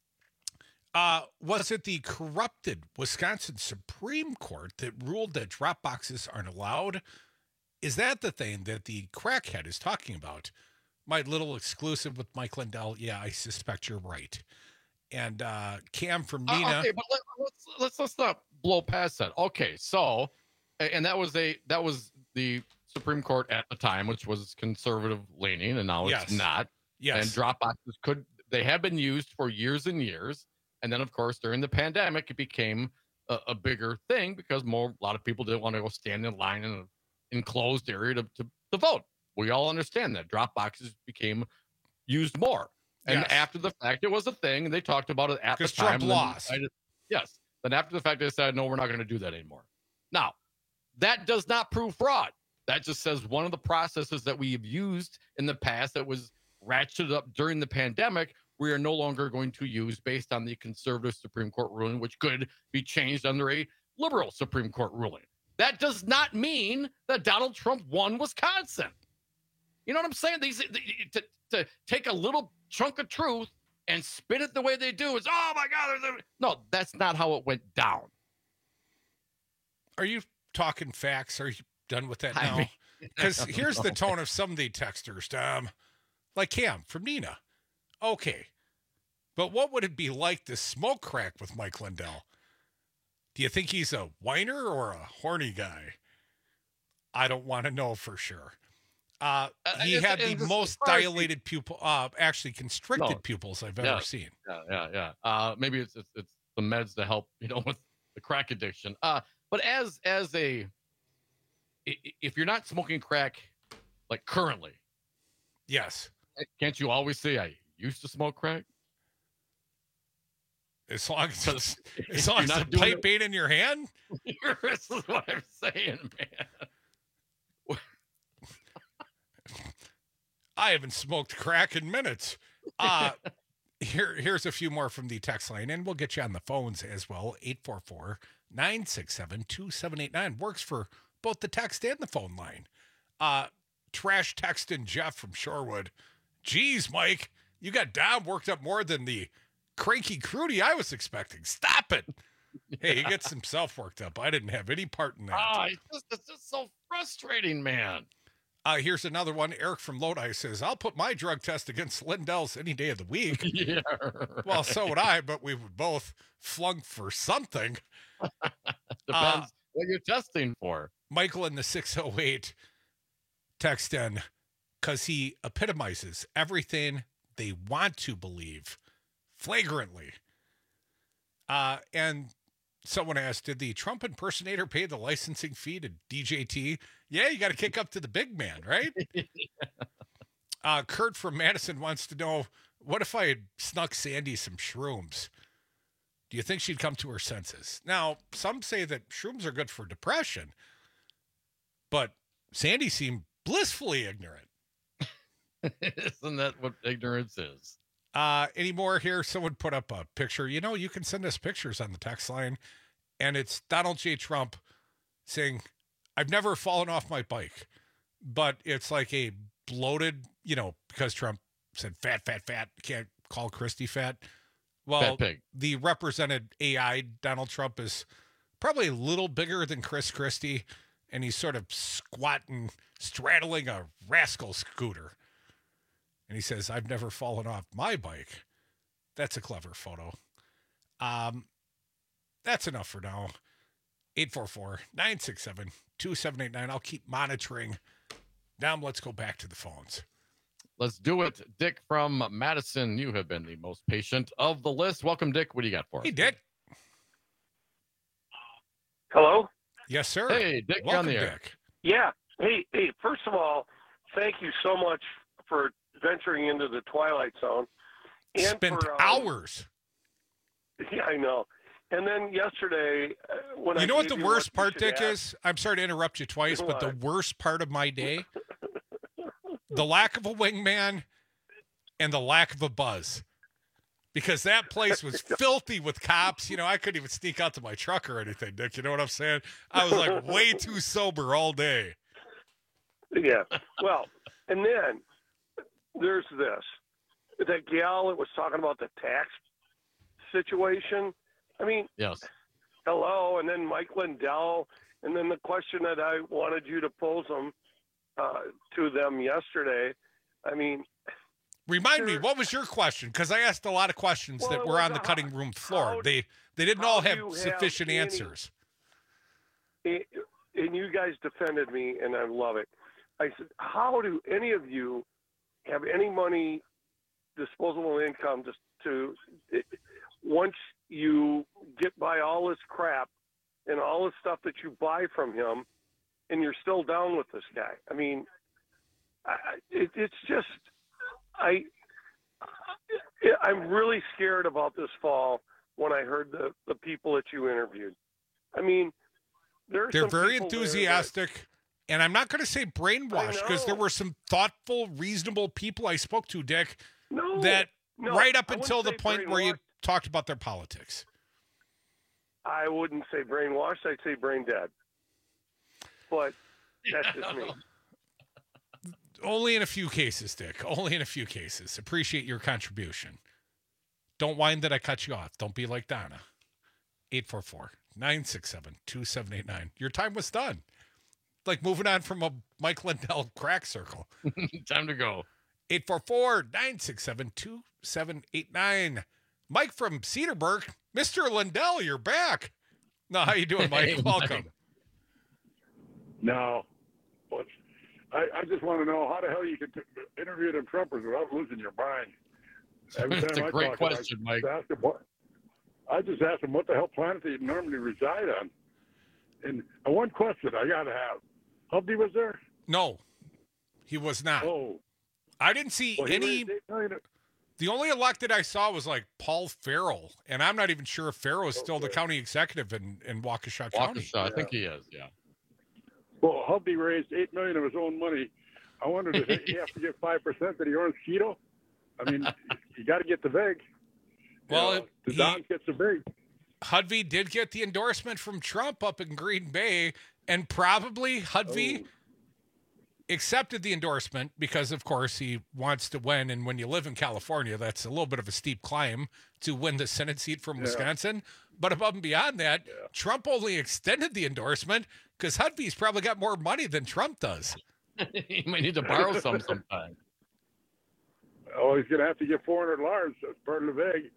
Uh, was it the corrupted Wisconsin Supreme Court that ruled that drop boxes aren't allowed? Is that the thing that the crackhead is talking about? My little exclusive with Mike Lindell. Yeah, I suspect you're right. And uh, Cam from Nina. Uh, okay, but let, let's let's let's not blow past that. Okay, so, and that was a that was the Supreme Court at the time, which was conservative leaning, and now Yes. it's not. Yes. And drop boxes could they have been used for years and years, and then of course during the pandemic it became a, a bigger thing because more a lot of people didn't want to go stand in line in an enclosed area to, to to vote. We all understand that drop boxes became used more. And Yes. after the fact, it was a thing, and they talked about it at the Because time. Trump and then lost. decided- yes. Then after the fact, they decided, no, we're not going to do that anymore. Now, that does not prove fraud. That just says one of the processes that we have used in the past that was ratcheted up during the pandemic, we are no longer going to use based on the conservative Supreme Court ruling, which could be changed under a liberal Supreme Court ruling. That does not mean that Donald Trump won Wisconsin. You know what I'm saying? These to, to take a little chunk of truth and spin it the way they do is, oh my God. There's a... No, that's not how it went down. Are you talking facts? Are you done with that I now? mean, Because I don't here's the know. tone of some of the texters, Tom. Like Cam from Nina. Okay. But what would it be like to smoke crack with Mike Lindell? Do you think he's a whiner or a horny guy? I don't want to know for sure. Uh, Uh, he it's- had it's the as most far as- dilated pupil, uh, actually constricted No. pupils I've Yeah. ever seen. Yeah, yeah, yeah. Uh, maybe it's, it's it's the meds to help, you know, with the crack addiction. Uh, but as as a, i- i- if you're not smoking crack, like currently, Yes. can't you always say I used to smoke crack? As long as it's, If as long you're as not the doing pipe ain't in your hand. this is what I'm saying, man. I haven't smoked crack in minutes. Uh, here, here's a few more from the text line, and we'll get you on the phones as well. eight four four, nine six seven, two seven eight nine works for both the text and the phone line. Uh, trash text and Jeff from Shorewood. Geez, Mike, you got Dom worked up more than the cranky Crudy I was expecting. Stop it. Hey, he gets himself worked up. I didn't have any part in that. Ah, it's just, it's just so frustrating, man. Uh, here's another one. Eric from Lodi says, I'll put my drug test against Lindell's any day of the week. Yeah. Well, so would I, but we would both flunk for something. Depends Uh, what you're testing for. Michael in the six oh eight text in because he epitomizes everything they want to believe flagrantly. Uh, and someone asked, did the Trump impersonator pay the licensing fee to D J T? Yeah, you got to kick up to the big man, right? Yeah. Uh, Kurt from Madison wants to know, what if I had snuck Sandy some shrooms? Do you think she'd come to her senses? Now, some say that shrooms are good for depression, but Sandy seemed blissfully ignorant. Isn't that what ignorance is? Uh, any more here? Someone put up a picture. You know, you can send us pictures on the text line, and it's Donald J. Trump saying, I've never fallen off my bike, but it's like a bloated, you know, because Trump said fat, fat, fat, can't call Christie fat. Well, Fat pig. the represented A I Donald Trump is probably a little bigger than Chris Christie, and he's sort of squatting, straddling a rascal scooter. And he says, I've never fallen off my bike. That's a clever photo. Um, that's enough for now. eight four four, nine six seven, two seven eight nine. I'll keep monitoring. Now let's go back to the phones. Let's do it. Dick from Madison, you have been the most patient of the list. Welcome, Dick. What do you got for us? Hey, Dick. Hello? Yes, sir. Hey, Dick, Welcome, on the air. Dick. Yeah. Hey, hey, first of all, thank you so much for venturing into the Twilight Zone. And Spent for, um, hours. Yeah, I know. And then yesterday, uh, when I You know what gave the you worst you part, should Dick, ask- is? I'm sorry to interrupt you twice, but the What? worst part of my day, the lack of a wingman and the lack of a buzz. Because that place was filthy with cops. You know, I couldn't even sneak out to my truck or anything, Dick. You know what I'm saying? I was like way too sober all day. Yeah. Well, and then there's this. That gal that was talking about the tax situation. I mean, Yes. hello, and then Mike Lindell, and then the question that I wanted you to pose them uh, to them yesterday. I mean, Remind me, what was your question? Because I asked a lot of questions Well, that it were was on the how- cutting room floor. how- They they didn't how all do have you have sufficient any- answers. and you guys defended me, and I love it. I said, how do any of you have any money, disposable income, just to once you get by all this crap and all this stuff that you buy from him, and you're still down with this guy? I mean, I, it, it's just I. I'm really scared about this fall when I heard the, the people that you interviewed. I mean, there are They're some very people there that- enthusiastic, and I'm not going to say brainwashed because there know. were some thoughtful, reasonable people I spoke to, Dick, No, that no, right up I wouldn't until the say point where you brainwashed. talked about their politics. I wouldn't say brainwashed. I'd say brain dead. But that's just me. Only in a few cases, Dick. Only in a few cases. Appreciate your contribution. Don't whine that I cut you off. Don't be like Donna. eight four four, nine six seven, two seven eight nine. Your time was done. Like moving on from a Mike Lindell crack circle. Time to go. eight four four, nine six seven, two seven eight nine. Mike from Cedarburg. Mister Lindell, you're back. No, how you doing, Mike? Hey, Welcome. Mike. No. What's, I, I just want to know how the hell you could t- interview them Trumpers without losing your mind. Every That's time a I great talk to them, question, I Mike. just ask them what, I just ask them what the hell planet they normally reside on. And uh, one question I got to have. Hubby was there? No, he was not. Oh. I didn't see Well, he any. raised eight million. The only elected I saw was like Paul Farrell, and I'm not even sure if Farrell is still the Okay. county executive in, in Waukesha County. Waukesha, I think he is, yeah. Well, Hubby raised eight million of his own money. I wondered if he have to get five percent of the orange keto. I mean, you got to get the vig. Well, You know, the he- Don gets the vig. Hudvey did get the endorsement from Trump up in Green Bay, and probably Hudvey Oh. accepted the endorsement because, of course, he wants to win. And when you live in California, that's a little bit of a steep climb to win the Senate seat from Yeah. Wisconsin. But above and beyond that, Trump only extended the endorsement because Hudvey's probably got more money than Trump does. He might need to borrow some sometime. Oh, he's going to have to get four hundred large. That's part of the vig.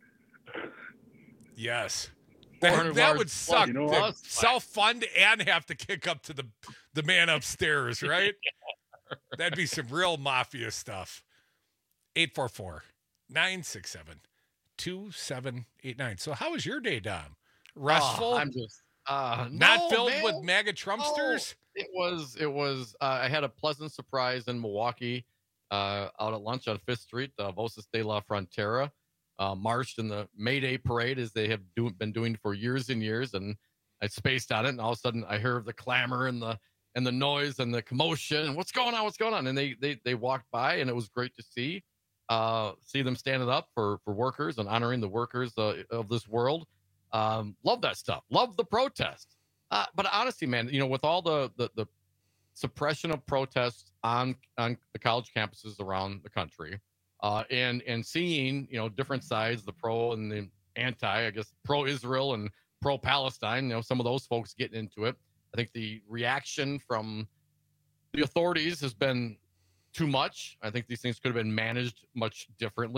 Yes. four That, hundred that large would plus, suck. you know to what? self-fund and have to kick up to the the man upstairs, right? That'd be some real mafia stuff. eight four four, nine six seven, two seven eight nine. So how was your day, Dom? Restful? Oh, I'm just uh, Not no, filled man. with MAGA Trumpsters? No. It was. It was. Uh, I had a pleasant surprise in Milwaukee. Uh, out at lunch on Fifth Street, uh, Voces de la Frontera uh, marched in the May Day parade as they have do, been doing for years and years, and I spaced on it, and all of a sudden I heard the clamor and the and the noise and the commotion and what's going on, what's going on, and they they they walked by, and it was great to see uh, see them standing up for for workers and honoring the workers uh, of this world. Um, love that stuff. Love the protest. Uh, but honestly, man, you know, with all the the, the suppression of protests on on the college campuses around the country, uh, and and seeing, you know, different sides, the pro and the anti, I guess, pro-Israel and pro-Palestine, you know, some of those folks getting into it. I think the reaction from the authorities has been too much. I think these things could have been managed much differently.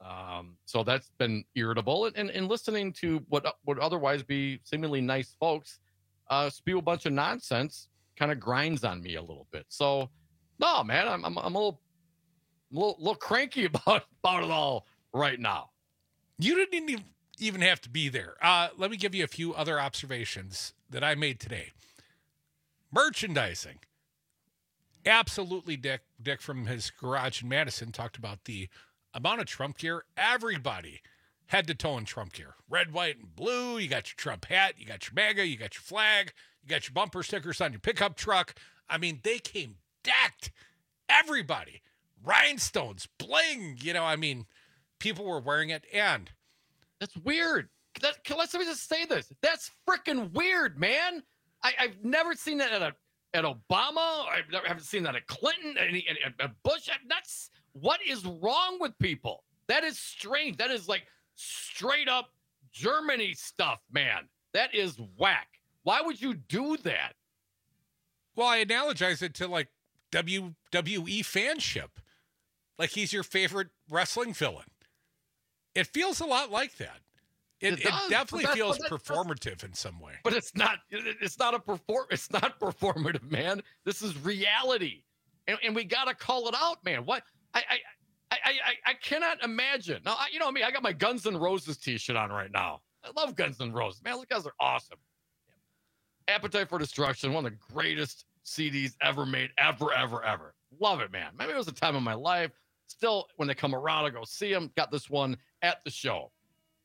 Um, so that's been irritable, and, and, and listening to what would otherwise be seemingly nice folks uh, spew a bunch of nonsense kind of grinds on me a little bit. So, no, man, I'm I'm, I'm a little, a little, little cranky about about it all right now. You didn't even even have to be there. Uh, let me give you a few other observations that I made today. Merchandising. Absolutely, Dick. Dick from his garage in Madison talked about the amount of Trump gear. Everybody head to toe in Trump gear. Red, white, and blue. You got your Trump hat. You got your MAGA. You got your flag. You got your bumper stickers on your pickup truck. I mean, they came decked. Everybody. Rhinestones, bling. You know, I mean, people were wearing it. And that's weird. That, let's let me just say this. That's freaking weird, man. I, I've never seen that at a at Obama. I never haven't seen that at Clinton, any, any, at Bush. That's what is wrong with people. That is strange. That is like straight up Germany stuff, man. That is whack. Why would you do that? Well, I analogize it to like W W E fanship. Like he's your favorite wrestling villain. It feels a lot like that. It, it, it definitely feels performative in some way. But it's not. It's not a perform. It's not performative, man. This is reality, and, and we gotta call it out, man. What I I I I, I cannot imagine. Now, I, you know me. I got my Guns N' Roses T-shirt on right now. I love Guns N' Roses, man. Those guys are awesome. Appetite for Destruction, one of the greatest C Ds ever made, ever, ever, ever. Love it, man. Maybe it was a time in my life. Still, when they come around, I go see them. Got this one at the show.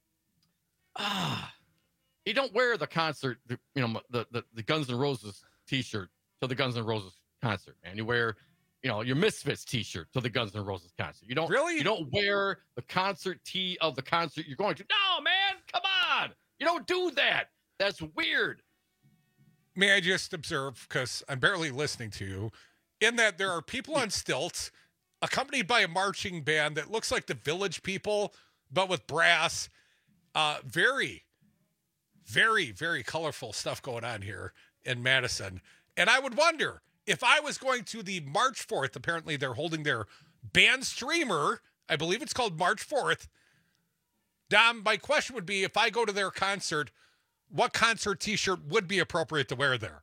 Ah, you don't wear the concert, the, you know, the, the the Guns N' Roses T-shirt to the Guns N' Roses concert, man. You wear, you know, your Misfits T-shirt to the Guns N' Roses concert. You don't really. You don't wear the concert tee of the concert you're going to. No, man, come on. You don't do that. That's weird. May I just observe, because I'm barely listening to you, in that there are people on stilts accompanied by a marching band that looks like the Village People, but with brass. Uh, very, very, very colorful stuff going on here in Madison. And I would wonder if I was going to the March fourth, apparently they're holding their band streamer. I believe it's called March fourth. Dom, my question would be, if I go to their concert, what concert T-shirt would be appropriate to wear there?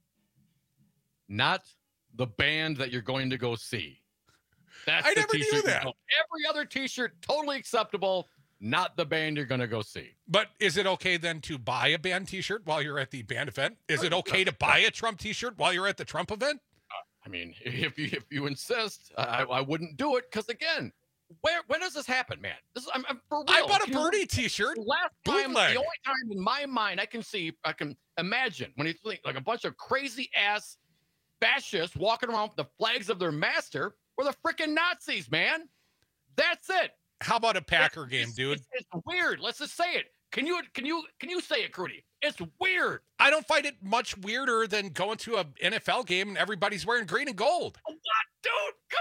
Not the band that you're going to go see. That's I the never T-shirt knew that. Every other T-shirt, totally acceptable. Not the band you're going to go see. But is it okay then to buy a band T-shirt while you're at the band event? Is it okay to buy a Trump T-shirt while you're at the Trump event? Uh, I mean, if you if you insist, I, I wouldn't do it because again, where when does this happen, man? This is I'm, I'm for real. I bought a You know, Bernie T-shirt. Last time, Bootleg. the only time in my mind I can see, I can imagine when you think like a bunch of crazy ass fascists walking around with the flags of their master were the freaking Nazis, man. That's it. How about a Packer it's, game, it's, dude? It's, it's weird. Let's just say it. Can you can you can you say it, Crudy? It's weird. I don't find it much weirder than going to an N F L game and everybody's wearing green and gold. What, dude? Come,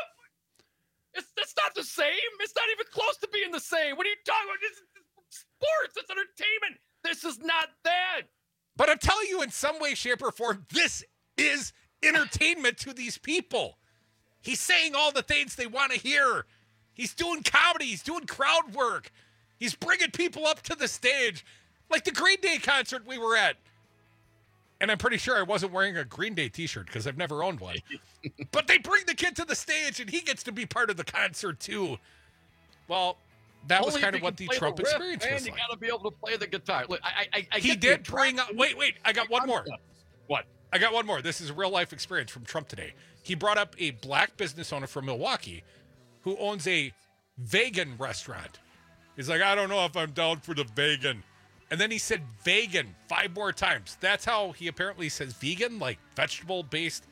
it's it's not the same. It's not even close to being the same. What are you talking about? This is sports. It's entertainment. This is not that. But I'm telling you, in some way, shape, or form, this is entertainment to these people. He's saying all the things they want to hear. He's doing comedy. He's doing crowd work. He's bringing people up to the stage. Like the Green Day concert we were at. And I'm pretty sure I wasn't wearing a Green Day T-shirt because I've never owned one. But they bring the kid to the stage and he gets to be part of the concert too. Well, that Only was kind if of you what can the play Trump riff, experience man, was you like. got to be able to play the guitar. Look, I, I, I He get did the bring up... attraction. Wait, wait. I got one more. What? I got one more. This is a real-life experience from Trump today. He brought up a black business owner from Milwaukee who owns a vegan restaurant. He's like, I don't know if I'm down for the vegan. And then he said vegan five more times. That's how he apparently says vegan, like vegetable-based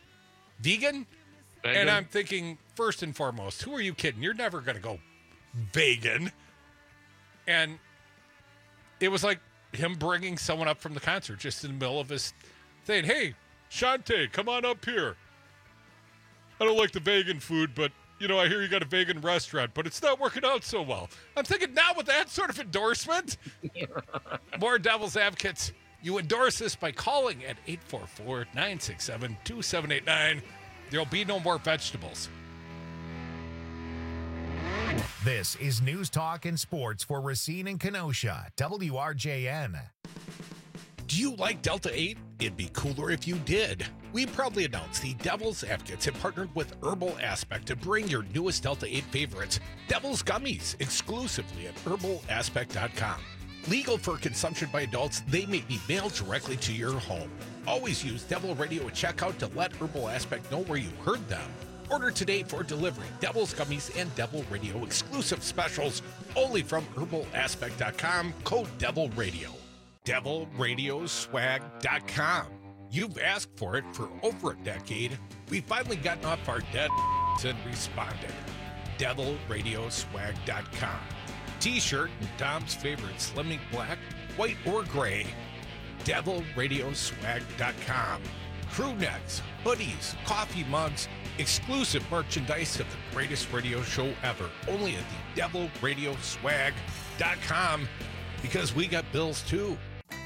vegan. Vegan. And I'm thinking, first and foremost, who are you kidding? You're never going to go vegan. And it was like him bringing someone up from the concert just in the middle of his thing. Hey, Shante, come on up here. I don't like the vegan food, but, you know, I hear you got a vegan restaurant, but it's not working out so well. I'm thinking now with that sort of endorsement, more Devil's Advocates. You endorse this by calling at eight four four, nine six seven, two seven eight nine. There'll be no more vegetables. This is News Talk and Sports for Racine and Kenosha, W R J N. Do you like Delta eight? It'd be cooler if you did. We proudly announce the Devil's Advocates have partnered with Herbal Aspect to bring your newest Delta eight favorites, Devil's Gummies, exclusively at herbal aspect dot com. Legal for consumption by adults, they may be mailed directly to your home. Always use Devil Radio at checkout to let Herbal Aspect know where you heard them. Order today for delivery. Devil's Gummies and Devil Radio exclusive specials only from herbal aspect dot com, code Devil Radio. devil radio swag dot com. You've asked for it for over a decade. We've finally gotten off our dead and responded. devil radio swag dot com. T-shirt and Dom's favorite slimming black, white, or gray. devil radio swag dot com. Crew necks, hoodies, coffee mugs, exclusive merchandise of the greatest radio show ever. Only at the devil radio swag dot com, because we got bills too.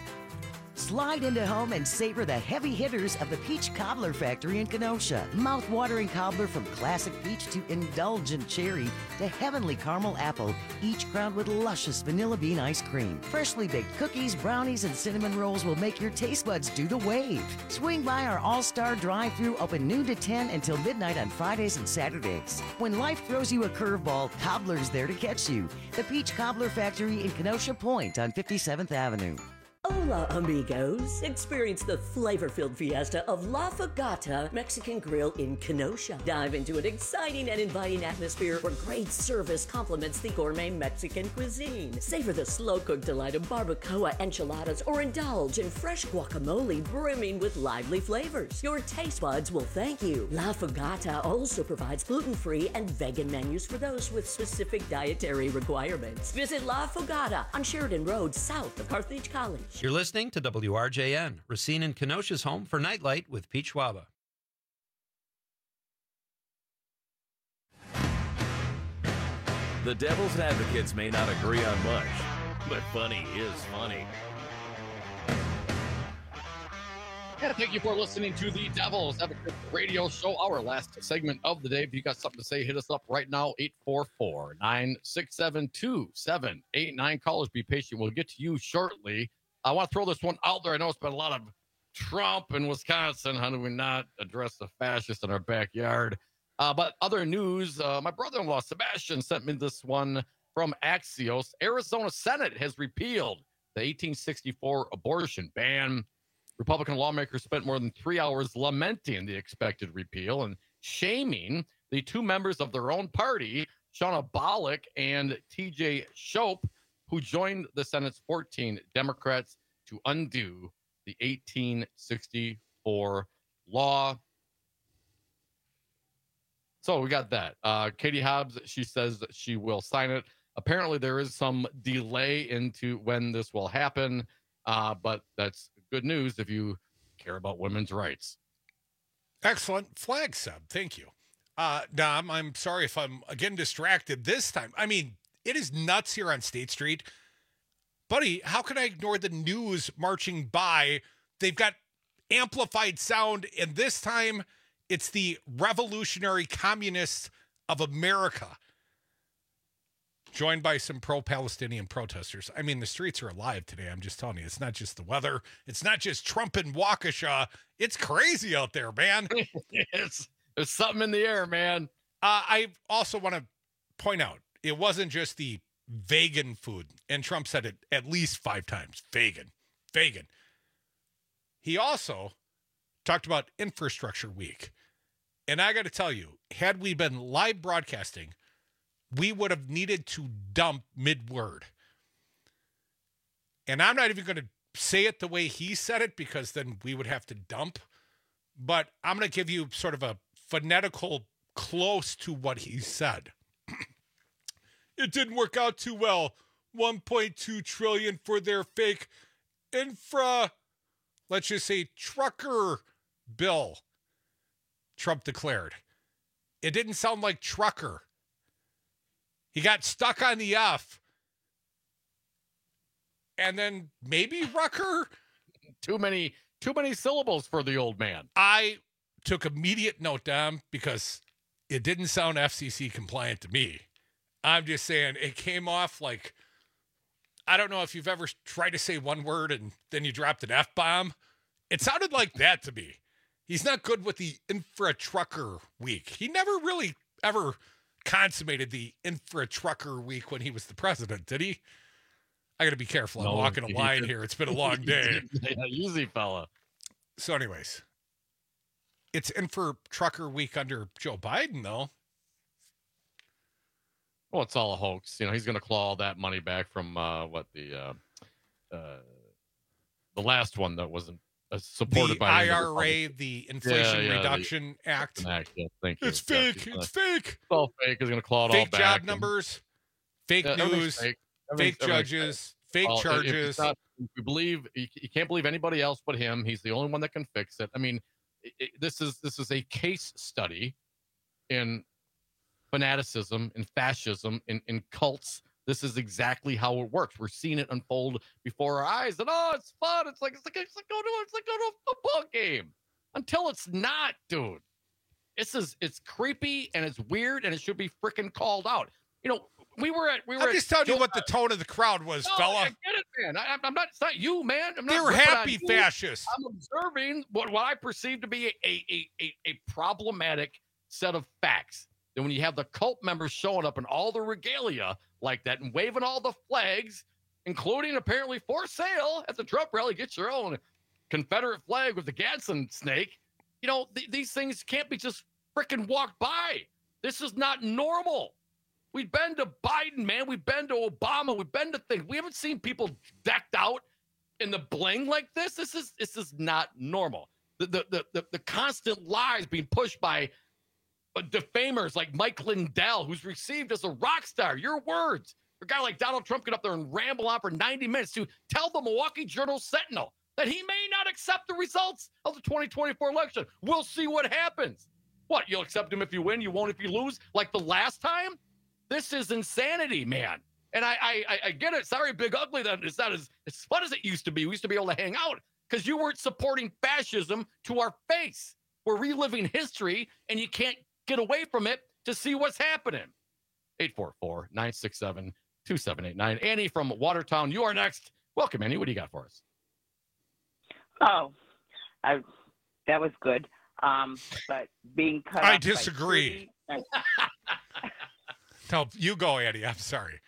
Slide into home and savor the heavy hitters of the Peach Cobbler Factory in Kenosha. Mouth-watering cobbler from classic peach to indulgent cherry to heavenly caramel apple, each crowned with luscious vanilla bean ice cream. Freshly baked cookies, brownies, and cinnamon rolls will make your taste buds do the wave. Swing by our all-star drive-thru, open noon to ten until midnight on Fridays and Saturdays. When life throws you a curveball, Cobbler's there to catch you. The Peach Cobbler Factory in Kenosha Point on fifty-seventh Avenue. Hola, amigos. Experience the flavor-filled fiesta of La Fogata Mexican Grill in Kenosha. Dive into an exciting and inviting atmosphere where great service complements the gourmet Mexican cuisine. Savor the slow-cooked delight of barbacoa enchiladas or indulge in fresh guacamole brimming with lively flavors. Your taste buds will thank you. La Fogata also provides gluten-free and vegan menus for those with specific dietary requirements. Visit La Fogata on Sheridan Road, south of Carthage College. You're listening to W R J N, Racine and Kenosha's home for Nightlight with Pete Schwaba. The Devil's Advocates may not agree on much, but funny is funny. And thank you for listening to the Devil's Advocate Radio Show, our last segment of the day. If you got something to say, hit us up right now, eight four four, nine six seven, two seven eight nine. Callers, be patient. We'll get to you shortly. I want to throw this one out there. I know it's been a lot of Trump in Wisconsin. How do we not address the fascists in our backyard? Uh, but other news, uh, my brother-in-law, Sebastian, sent me this one from Axios. Arizona Senate has repealed the eighteen sixty-four abortion ban. Republican lawmakers spent more than three hours lamenting the expected repeal and shaming the two members of their own party, Shauna Bollock and T J Shope, who joined the Senate's fourteen Democrats to undo the eighteen sixty-four law. So we got that. Uh, Katie Hobbs, she says that she will sign it. Apparently there is some delay into when this will happen, uh, but that's good news if you care about women's rights. Excellent flag sub. Thank you. Uh, Dom, I'm sorry if I'm again distracted this time. I mean, it is nuts here on State Street. Buddy, how can I ignore the news marching by? They've got amplified sound, and this time it's the Revolutionary Communists of America, joined by some pro-Palestinian protesters. I mean, the streets are alive today. I'm just telling you, it's not just the weather. It's not just Trump and Waukesha. It's crazy out there, man. it's, there's something in the air, man. Uh, I also want to point out, it wasn't just the vegan food. And Trump said it at least five times. Vegan. Vegan. He also talked about Infrastructure Week. And I got to tell you, had we been live broadcasting, we would have needed to dump mid-word. And I'm not even going to say it the way he said it, because then we would have to dump. But I'm going to give you sort of a phonetical close to what he said. It didn't work out too well. one point two trillion dollars for their fake infra, let's just say trucker bill, Trump declared. It didn't sound like trucker. He got stuck on the F. And then maybe Rucker? Too many, too many syllables for the old man. I took immediate note down because it didn't sound F C C compliant to me. I'm just saying it came off like, I don't know if you've ever tried to say one word and then you dropped an F-bomb. It sounded like that to me. He's not good with the infra-trucker week. He never really ever consummated the infra-trucker week when he was the president, did he? I got to be careful. I'm No, walking a he line did. here. It's been a long day. Yeah, easy fella. So anyways, it's infra-trucker week under Joe Biden, though. Well, it's all a hoax. You know, he's going to claw all that money back from uh, what the uh, uh, the last one that wasn't uh, supported The by I any of R A, Republicans. the Inflation Yeah, yeah, Reduction the, Act. Act. Yeah, thank you. It's Yeah, fake. he's It's gonna- fake. It's all fake. He's going to claw it Fake all back. job and- numbers, fake Yeah, everything's news, fake. fake Everything's- everything's judges, fake Well, if- if charges. it's not- if you believe you, you can't believe anybody else but him. He's the only one that can fix it. I mean, it, it- this is this is a case study in fanaticism, in fascism, in, in cults. This is exactly how it works. We're seeing it unfold before our eyes, and oh, it's fun. It's like it's like it's like going to it's like going to a football game. Until it's not, dude. This is it's creepy and it's weird and it should be freaking called out. You know, we were at we were. I'm at just telling you Joe- what the tone of the crowd was, no, fella. I get it, man. I, I'm not. It's not you, man. I'm not They were ripping on happy you. fascists. I'm observing what, what I perceive to be a, a, a, a problematic set of facts. Then when you have the cult members showing up in all the regalia like that and waving all the flags, including apparently for sale at the Trump rally, get your own Confederate flag with the Gadsden snake. You know, th- these things can't be just freaking walked by. This is not normal. We've been to Biden, man. We've been to Obama. We've been to things. We haven't seen people decked out in the bling like this. This is this is not normal. The the the the, the constant lies being pushed by uh, defamers like Mike Lindell, who's received as a rock star. Your words. A guy like Donald Trump get up there and ramble on for ninety minutes to tell the Milwaukee Journal Sentinel that he may not accept the results of the twenty twenty-four election. We'll see what happens. What, you'll accept him if you win, you won't if you lose, like the last time? This is insanity, man. And I I, I get it. Sorry, Big Ugly, that it's not as, as fun as it used to be. We used to be able to hang out because you weren't supporting fascism to our face. We're reliving history, and you can't get away from it to see what's happening. eight four four, nine six seven, two seven eight nine. Annie from Watertown, you are next. Welcome, Annie. What do you got for us? Oh, I, that was good. Um, but being cut I off by disagree. Trudy- No, you go, Andy. I'm sorry.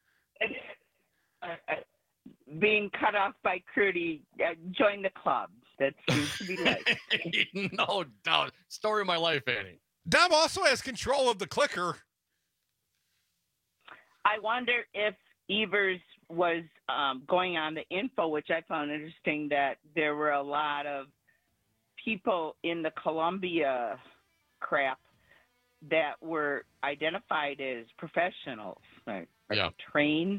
uh, uh, being cut off by Crudy, uh, join the club. That seems to be like. No doubt. Story of my life, Annie. Dom also has control of the clicker. I wonder if Evers was um, going on the info, which I found interesting, that there were a lot of people in the Columbia crap that were identified as professionals, right? Yeah. Trained.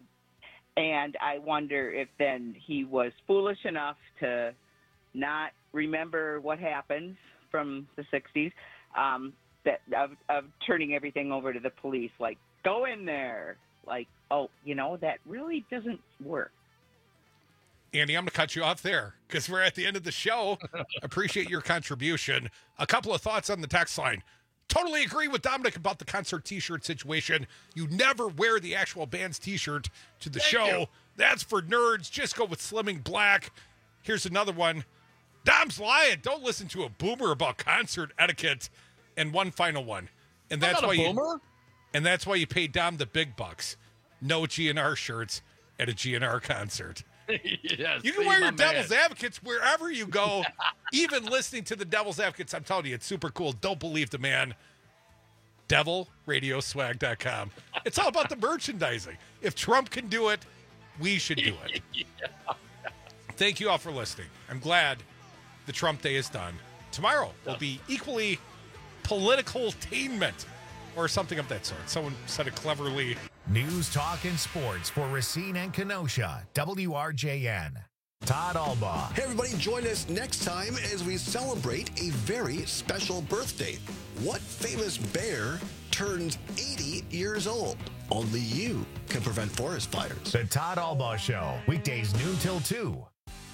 And I wonder if then he was foolish enough to not remember what happened from the sixties, um, that of, of turning everything over to the police, like, go in there. Like, oh, you know, that really doesn't work. Andy, I'm going to cut you off there because we're at the end of the show. Appreciate your contribution. A couple of thoughts on the text line. Totally agree with Dominic about the concert T-shirt situation. You never wear the actual band's T-shirt to the Thank show. you. That's for nerds. Just go with Slimming Black. Here's another one. Dom's lying. Don't listen to a boomer about concert etiquette. And one final one. And I'm that's not why a you boomer. And that's why you pay Dom the big bucks. No G N R shirts at a G N R concert. Yes, You can see, wear my your man. Devil's Advocates wherever you go. Even listening to the Devil's Advocates, I'm telling you, it's super cool. Don't believe the man. devil radio swag dot com. It's all about the merchandising. If Trump can do it, we should do it. Yeah. Thank you all for listening. I'm glad the Trump day is done. Tomorrow will be equally political tainment or something of that sort. Someone said it cleverly. News, talk, and sports for Racine and Kenosha. W R J N. Todd Albaugh. Hey, everybody, join us next time as we celebrate a very special birthday. What famous bear turns eighty years old? Only you can prevent forest fires. The Todd Albaugh Show. Weekdays noon till two.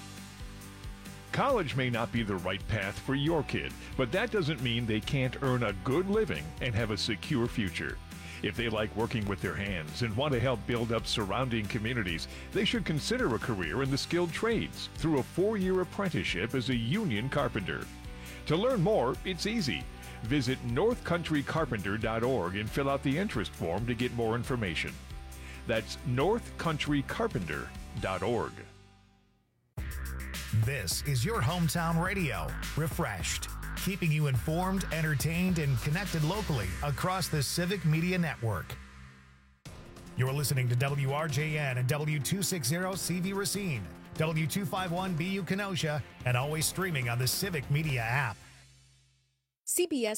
College may not be the right path for your kid, but that doesn't mean they can't earn a good living and have a secure future. If they like working with their hands and want to help build up surrounding communities, they should consider a career in the skilled trades through a four-year apprenticeship as a union carpenter. To learn more, it's easy. Visit north country carpenter dot org and fill out the interest form to get more information. That's north country carpenter dot org. This is your hometown radio, refreshed, keeping you informed, entertained, and connected locally across the Civic Media Network. You're listening to W R J N and W two sixty C V Racine, W two fifty-one B U Kenosha, and always streaming on the Civic Media app. C B S